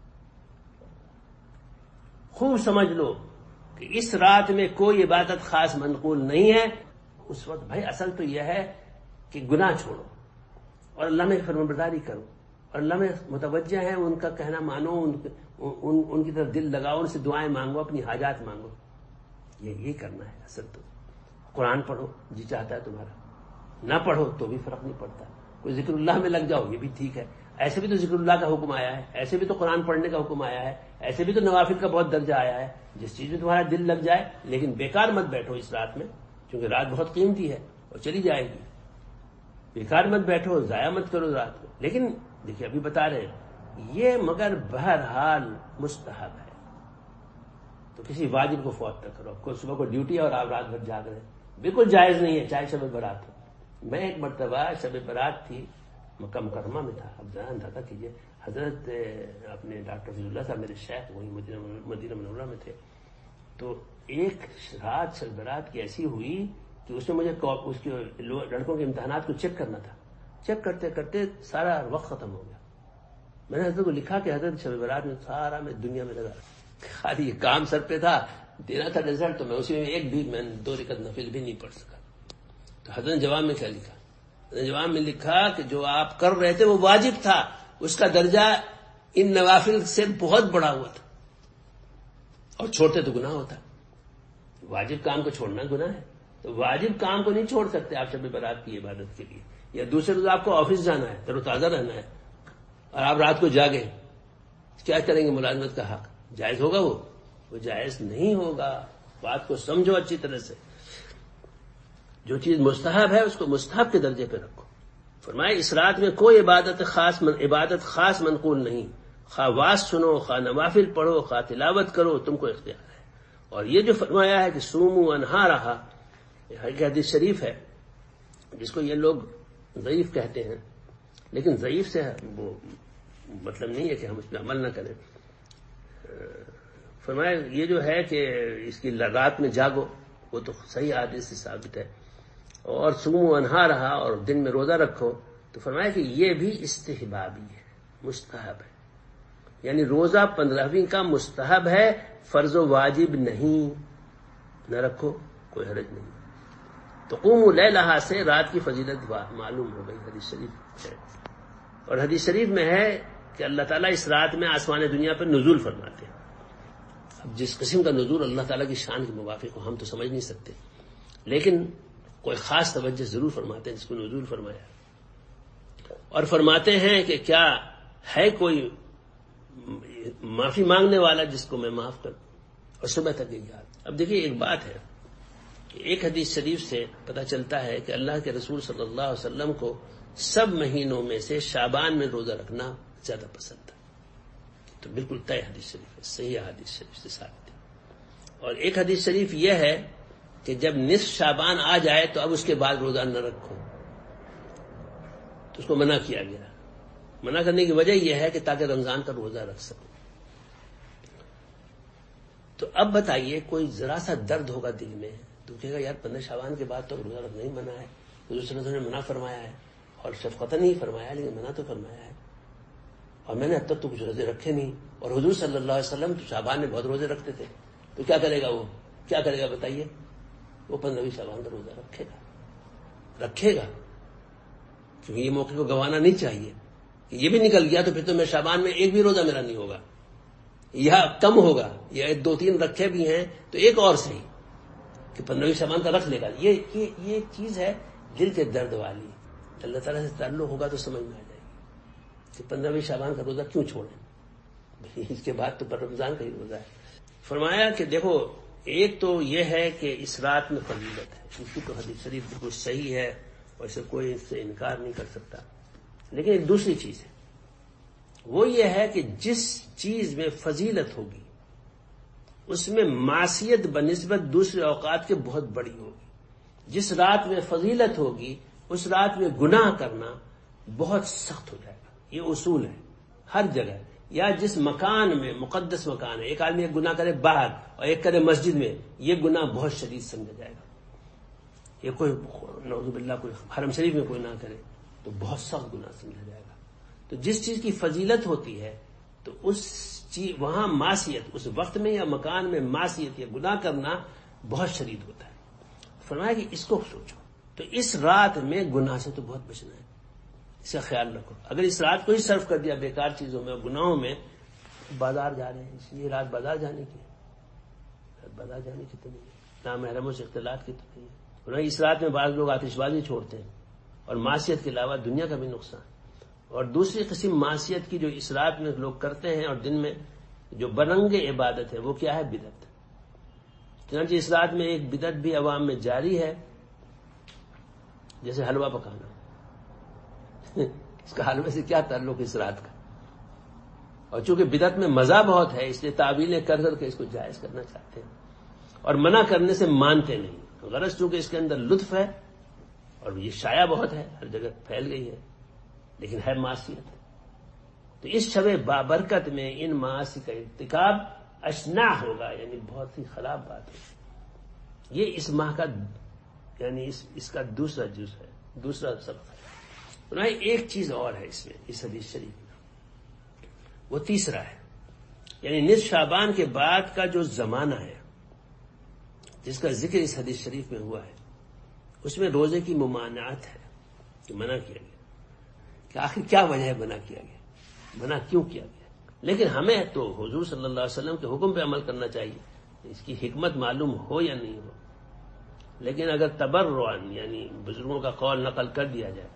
خوب سمجھ لو کہ اس رات میں کوئی عبادت خاص منقول نہیں ہے۔ اس وقت بھائی اصل تو یہ ہے کہ گناہ چھوڑو اور اللہ میں فرمانبرداری کرو، اور اللہ میں متوجہ ہیں ان کا کہنا مانو، ان کی طرف دل لگاؤ، ان سے دعائیں مانگو، اپنی حاجات مانگو، یہ کرنا ہے اصل تو۔ قرآن پڑھو جی چاہتا ہے تمہارا، نہ پڑھو تو بھی فرق نہیں پڑتا، کوئی ذکر اللہ میں لگ جاؤ یہ بھی ٹھیک ہے، ایسے بھی تو ذکر اللہ کا حکم آیا ہے، ایسے بھی تو قرآن پڑھنے کا حکم آیا ہے، ایسے بھی تو نوافل کا بہت درجہ آیا ہے، جس چیز میں تمہارا دل لگ جائے۔ لیکن بیکار مت بیٹھو اس رات میں، کیونکہ رات بہت قیمتی ہے اور چلی جائے گی۔ بیکار مت بیٹھو، ضائع مت کرو رات میں۔ لیکن دیکھیے ابھی بتا رہے ہیں یہ مگر بہرحال مستحب ہے، تو کسی واجب کو فوت نہ کرو۔ کوئی صبح کو ڈیوٹی ہے اور آپ رات بھر جاگ رہے ہیں، بالکل جائز نہیں ہے، چاہے شب برات ہو۔ میں ایک مرتبہ شب برات تھی، مکہ مکرمہ میں تھا، اب ذرا اندازہ کیجیے، حضرت اپنے ڈاکٹر فضل اللہ صاحب میرے شیخ وہی مدینہ منورہ میں تھے، تو ایک رات شب برات کی ایسی ہوئی کہ اس میں مجھے اس کے لڑکوں کے امتحانات کو چیک کرنا تھا، چیک کرتے کرتے سارا وقت ختم ہو گیا۔ میں نے حضرت کو لکھا کہ حضرت شب برات میں سارا میں دنیا میں لگا، خالی یہ کام سر پہ تھا، دینا تھا رزلٹ، تو میں اسی میں ایک بھی میں 2 رکعت نفل بھی نہیں پڑھ سکا۔ تو حضرت نے جواب میں کیا لکھا؟ حضرت نے جواب میں لکھا کہ جو آپ کر رہے تھے وہ واجب تھا، اس کا درجہ ان نوافل سے بہت بڑا ہوا تھا، اور چھوڑتے تو گناہ ہوتا، واجب کام کو چھوڑنا گناہ ہے، تو واجب کام کو نہیں چھوڑ سکتے آپ شب برات کی عبادت کے لیے۔ یا دوسرے روز آپ کو آفس جانا ہے، تر و تازہ رہنا ہے، اور آپ رات کو جاگے، کیا کریں گے؟ ملازمت کا حق جائز ہوگا؟ وہ جائز نہیں ہوگا۔ بات کو سمجھو اچھی طرح سے، جو چیز مستحب ہے اس کو مستحب کے درجے پہ رکھو۔ فرمائے اس رات میں کوئی عبادت خاص منقول نہیں، خواہ واز سنو، خواہ نوافل پڑھو، خواہ تلاوت کرو، تم کو اختیار ہے۔ اور یہ جو فرمایا ہے کہ سومو انہارہا، یہ حدیث شریف ہے جس کو یہ لوگ ضعیف کہتے ہیں، لیکن ضعیف سے وہ مطلب نہیں ہے کہ ہم اس پہ عمل نہ کریں۔ فرمایا یہ جو ہے کہ اس کی رات میں جاگو، وہ تو صحیح حدیث سے ثابت ہے، اور سومو انہارہا، اور دن میں روزہ رکھو، تو فرمایا کہ یہ بھی استحبابی ہے، مستحب ہے، یعنی روزہ 15ویں کا مستحب ہے، فرض و واجب نہیں، نہ رکھو کوئی حرج نہیں۔ تو قوموا لیلہا سے رات کی فضیلت معلوم ہو گئی، حدیث شریف ہے۔ اور حدیث شریف میں ہے کہ اللہ تعالیٰ اس رات میں آسمان دنیا پر نزول فرماتے ہیں۔ اب جس قسم کا نزول اللہ تعالیٰ کی شان کے موافق ہو ہم تو سمجھ نہیں سکتے، لیکن کوئی خاص توجہ ضرور فرماتے ہیں جس کو نزول فرمایا، اور فرماتے ہیں کہ کیا ہے کوئی معافی مانگنے والا جس کو میں معاف کروں، اور صبح تک یہ یاد۔ اب دیکھیے ایک بات ہے کہ ایک حدیث شریف سے پتہ چلتا ہے کہ اللہ کے رسول صلی اللہ علیہ وسلم کو سب مہینوں میں سے شعبان میں روزہ رکھنا زیادہ پسند تھا، تو بالکل طے حدیث شریف ہے، صحیح حدیث شریف سے ثابت ہے۔ اور ایک حدیث شریف یہ ہے کہ جب نصف شعبان آ جائے تو اب اس کے بعد روزہ نہ رکھو، تو اس کو منع کیا گیا۔ منع کرنے کی وجہ یہ ہے کہ تاکہ رمضان کا روزہ رکھ سکو۔ تو اب بتائیے کوئی ذرا سا درد ہوگا دل میں تو کہے گا یار 15 شعبان کے بعد تو روزہ رکھنا ہی منع ہے، حضور صلی اللہ علیہ وسلم نے منع فرمایا ہے، اور شفقتاً نہیں فرمایا لیکن منع تو فرمایا ہے، اور میں نے اب تک تو کچھ روزے رکھے نہیں، اور حضور صلی اللہ علیہ وسلم تو شعبان میں بہت روزے رکھتے تھے، تو کیا کرے گا وہ؟ کیا کرے گا بتائیے؟ وہ 15ویں شعبان کا روزہ رکھے گا، کیونکہ یہ موقع کو گنوانا نہیں چاہیے. یہ بھی نکل گیا تو پھر تو میں شعبان میں ایک بھی روزہ میرا نہیں ہوگا، یا کم ہوگا، یا 2-3 رکھے بھی ہیں تو ایک اور صحیح کہ 15ویں شعبان کا رکھ لے گا. یہ چیز ہے دل کے درد والی. اللہ تعالیٰ سے تعلق ہوگا تو سمجھ میں آ جائے گی کہ 15ویں شعبان کا روزہ کیوں چھوڑیں. اس کے بعد تو پر رمضان کا ہی روزہ ہے. فرمایا کہ دیکھو، ایک تو یہ ہے کہ اس رات میں فضیلت ہے، اس کی تو حدیث شریف بالکل صحیح ہے اور اسے کوئی اس سے انکار نہیں کر سکتا. لیکن ایک دوسری چیز ہے، وہ یہ ہے کہ جس چیز میں فضیلت ہوگی اس میں معصیت بنسبت دوسرے اوقات کے بہت بڑی ہوگی. جس رات میں فضیلت ہوگی اس رات میں گناہ کرنا بہت سخت ہو جائے گا. یہ اصول ہے ہر جگہ. یا جس مکان میں مقدس مکان ہے، ایک آدمی ایک گناہ کرے باہر اور ایک کرے مسجد میں، یہ گناہ بہت شدید سمجھا جائے گا. یہ کوئی نعوذ باللہ کوئی حرم شریف میں کوئی نہ کرے تو بہت سخت گناہ سمجھا جائے گا. تو جس چیز کی فضیلت ہوتی ہے تو اس چیز وہاں معصیت، اس وقت میں یا مکان میں معصیت یا گناہ کرنا بہت شدید ہوتا ہے. فرمایا کہ اس کو سوچو. تو اس رات میں گناہ سے تو بہت بچنا ہے، اس کا خیال رکھو. اگر اس رات کو ہی صرف کر دیا بیکار چیزوں میں اور گناہوں میں، بازار جا رہے ہیں، اس لیے رات بازار جانے کی، بازار جانے کی تو نہیں ہے، نامحرموں سے اختلاط کی تو نہیں ہے. اس رات میں بعض لوگ آتش بازی چھوڑتے ہیں اور معصیت کے علاوہ دنیا کا بھی نقصان. اور دوسری قسم معصیت کی جو اس رات میں لوگ کرتے ہیں اور دن میں جو برنگ عبادت ہے، وہ کیا ہے؟ بدعت. چنانچہ اس رات میں ایک بدعت بھی عوام میں جاری ہے، جیسے حلوہ پکانا. اس کا حلوے سے کیا تعلق اس رات کا؟ اور چونکہ بدعت میں مزہ بہت ہے اس لیے تعویلیں کر کر کے اس کو جائز کرنا چاہتے ہیں اور منع کرنے سے مانتے نہیں. غرض چونکہ اس کے اندر لطف ہے اور یہ شائع بہت ہے، ہر جگہ پھیل گئی ہے، لیکن ہے معصیت. تو اس شب بابرکت میں ان معاصی کا ارتکاب اشنع ہوگا، یعنی بہت ہی خراب بات ہے. یہ اس ماہ کا یعنی اس کا دوسرا جز ہے، دوسرا سبق ہے. ایک چیز اور ہے اس میں، اس حدیث شریف میں، وہ تیسرا ہے. یعنی نصف شعبان کے بعد کا جو زمانہ ہے جس کا ذکر اس حدیث شریف میں ہوا ہے، اس میں روزے کی ممانعت ہے کہ منع کیا گیا. کہ آخر کیا وجہ ہے منع کیا گیا، منع کیوں کیا گیا؟ لیکن ہمیں تو حضور صلی اللہ علیہ وسلم کے حکم پہ عمل کرنا چاہیے، اس کی حکمت معلوم ہو یا نہیں ہو. لیکن اگر تبرعاً یعنی بزرگوں کا قول نقل کر دیا جائے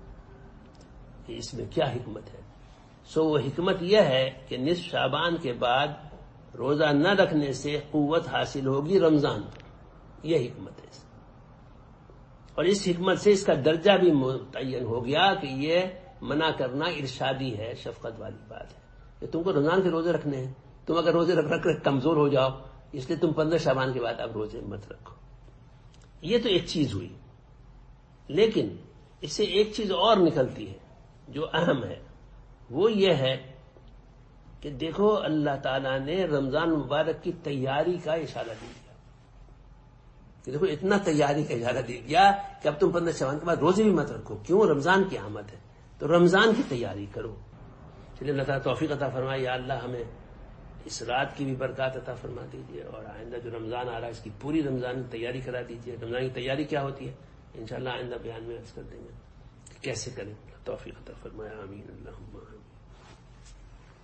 کہ اس میں کیا حکمت ہے، سو وہ حکمت یہ ہے کہ نصف شعبان کے بعد روزہ نہ رکھنے سے قوت حاصل ہوگی رمضان پر. یہ حکمت ہے. اور اس حکمت سے اس کا درجہ بھی متعین ہو گیا کہ یہ منع کرنا ارشادی ہے، شفقت والی بات ہے کہ تم کو رمضان کے روزے رکھنے ہیں. تم اگر روزے رکھ کر کمزور ہو جاؤ اس لیے تم 15 شعبان کے بعد اب روزے مت رکھو. یہ تو ایک چیز ہوئی. لیکن اس سے ایک چیز اور نکلتی ہے جو اہم ہے، وہ یہ ہے کہ دیکھو اللہ تعالیٰ نے رمضان مبارک کی تیاری کا اشارہ دیا کہ دیکھو اتنا تیاری کا اشارہ دیا کہ اب تم 15 شعبان کے بعد روزے بھی مت رکھو. کیوں؟ رمضان کی آمد ہے تو رمضان کی تیاری کرو. چلیے اللہ تعالیٰ توفیق عطا فرمائے. یا اللہ ہمیں اس رات کی بھی برکات عطا فرما دیجیے اور آئندہ جو رمضان آ رہا ہے اس کی پوری رمضان کی تیاری کرا دیجیے. رمضان کی تیاری کیا ہوتی ہے انشاءاللہ آئندہ بیان میں عرض کر دیں گے کہ کیسے کریں. توفیق عطا فرمائے. آمین اللہم آمین.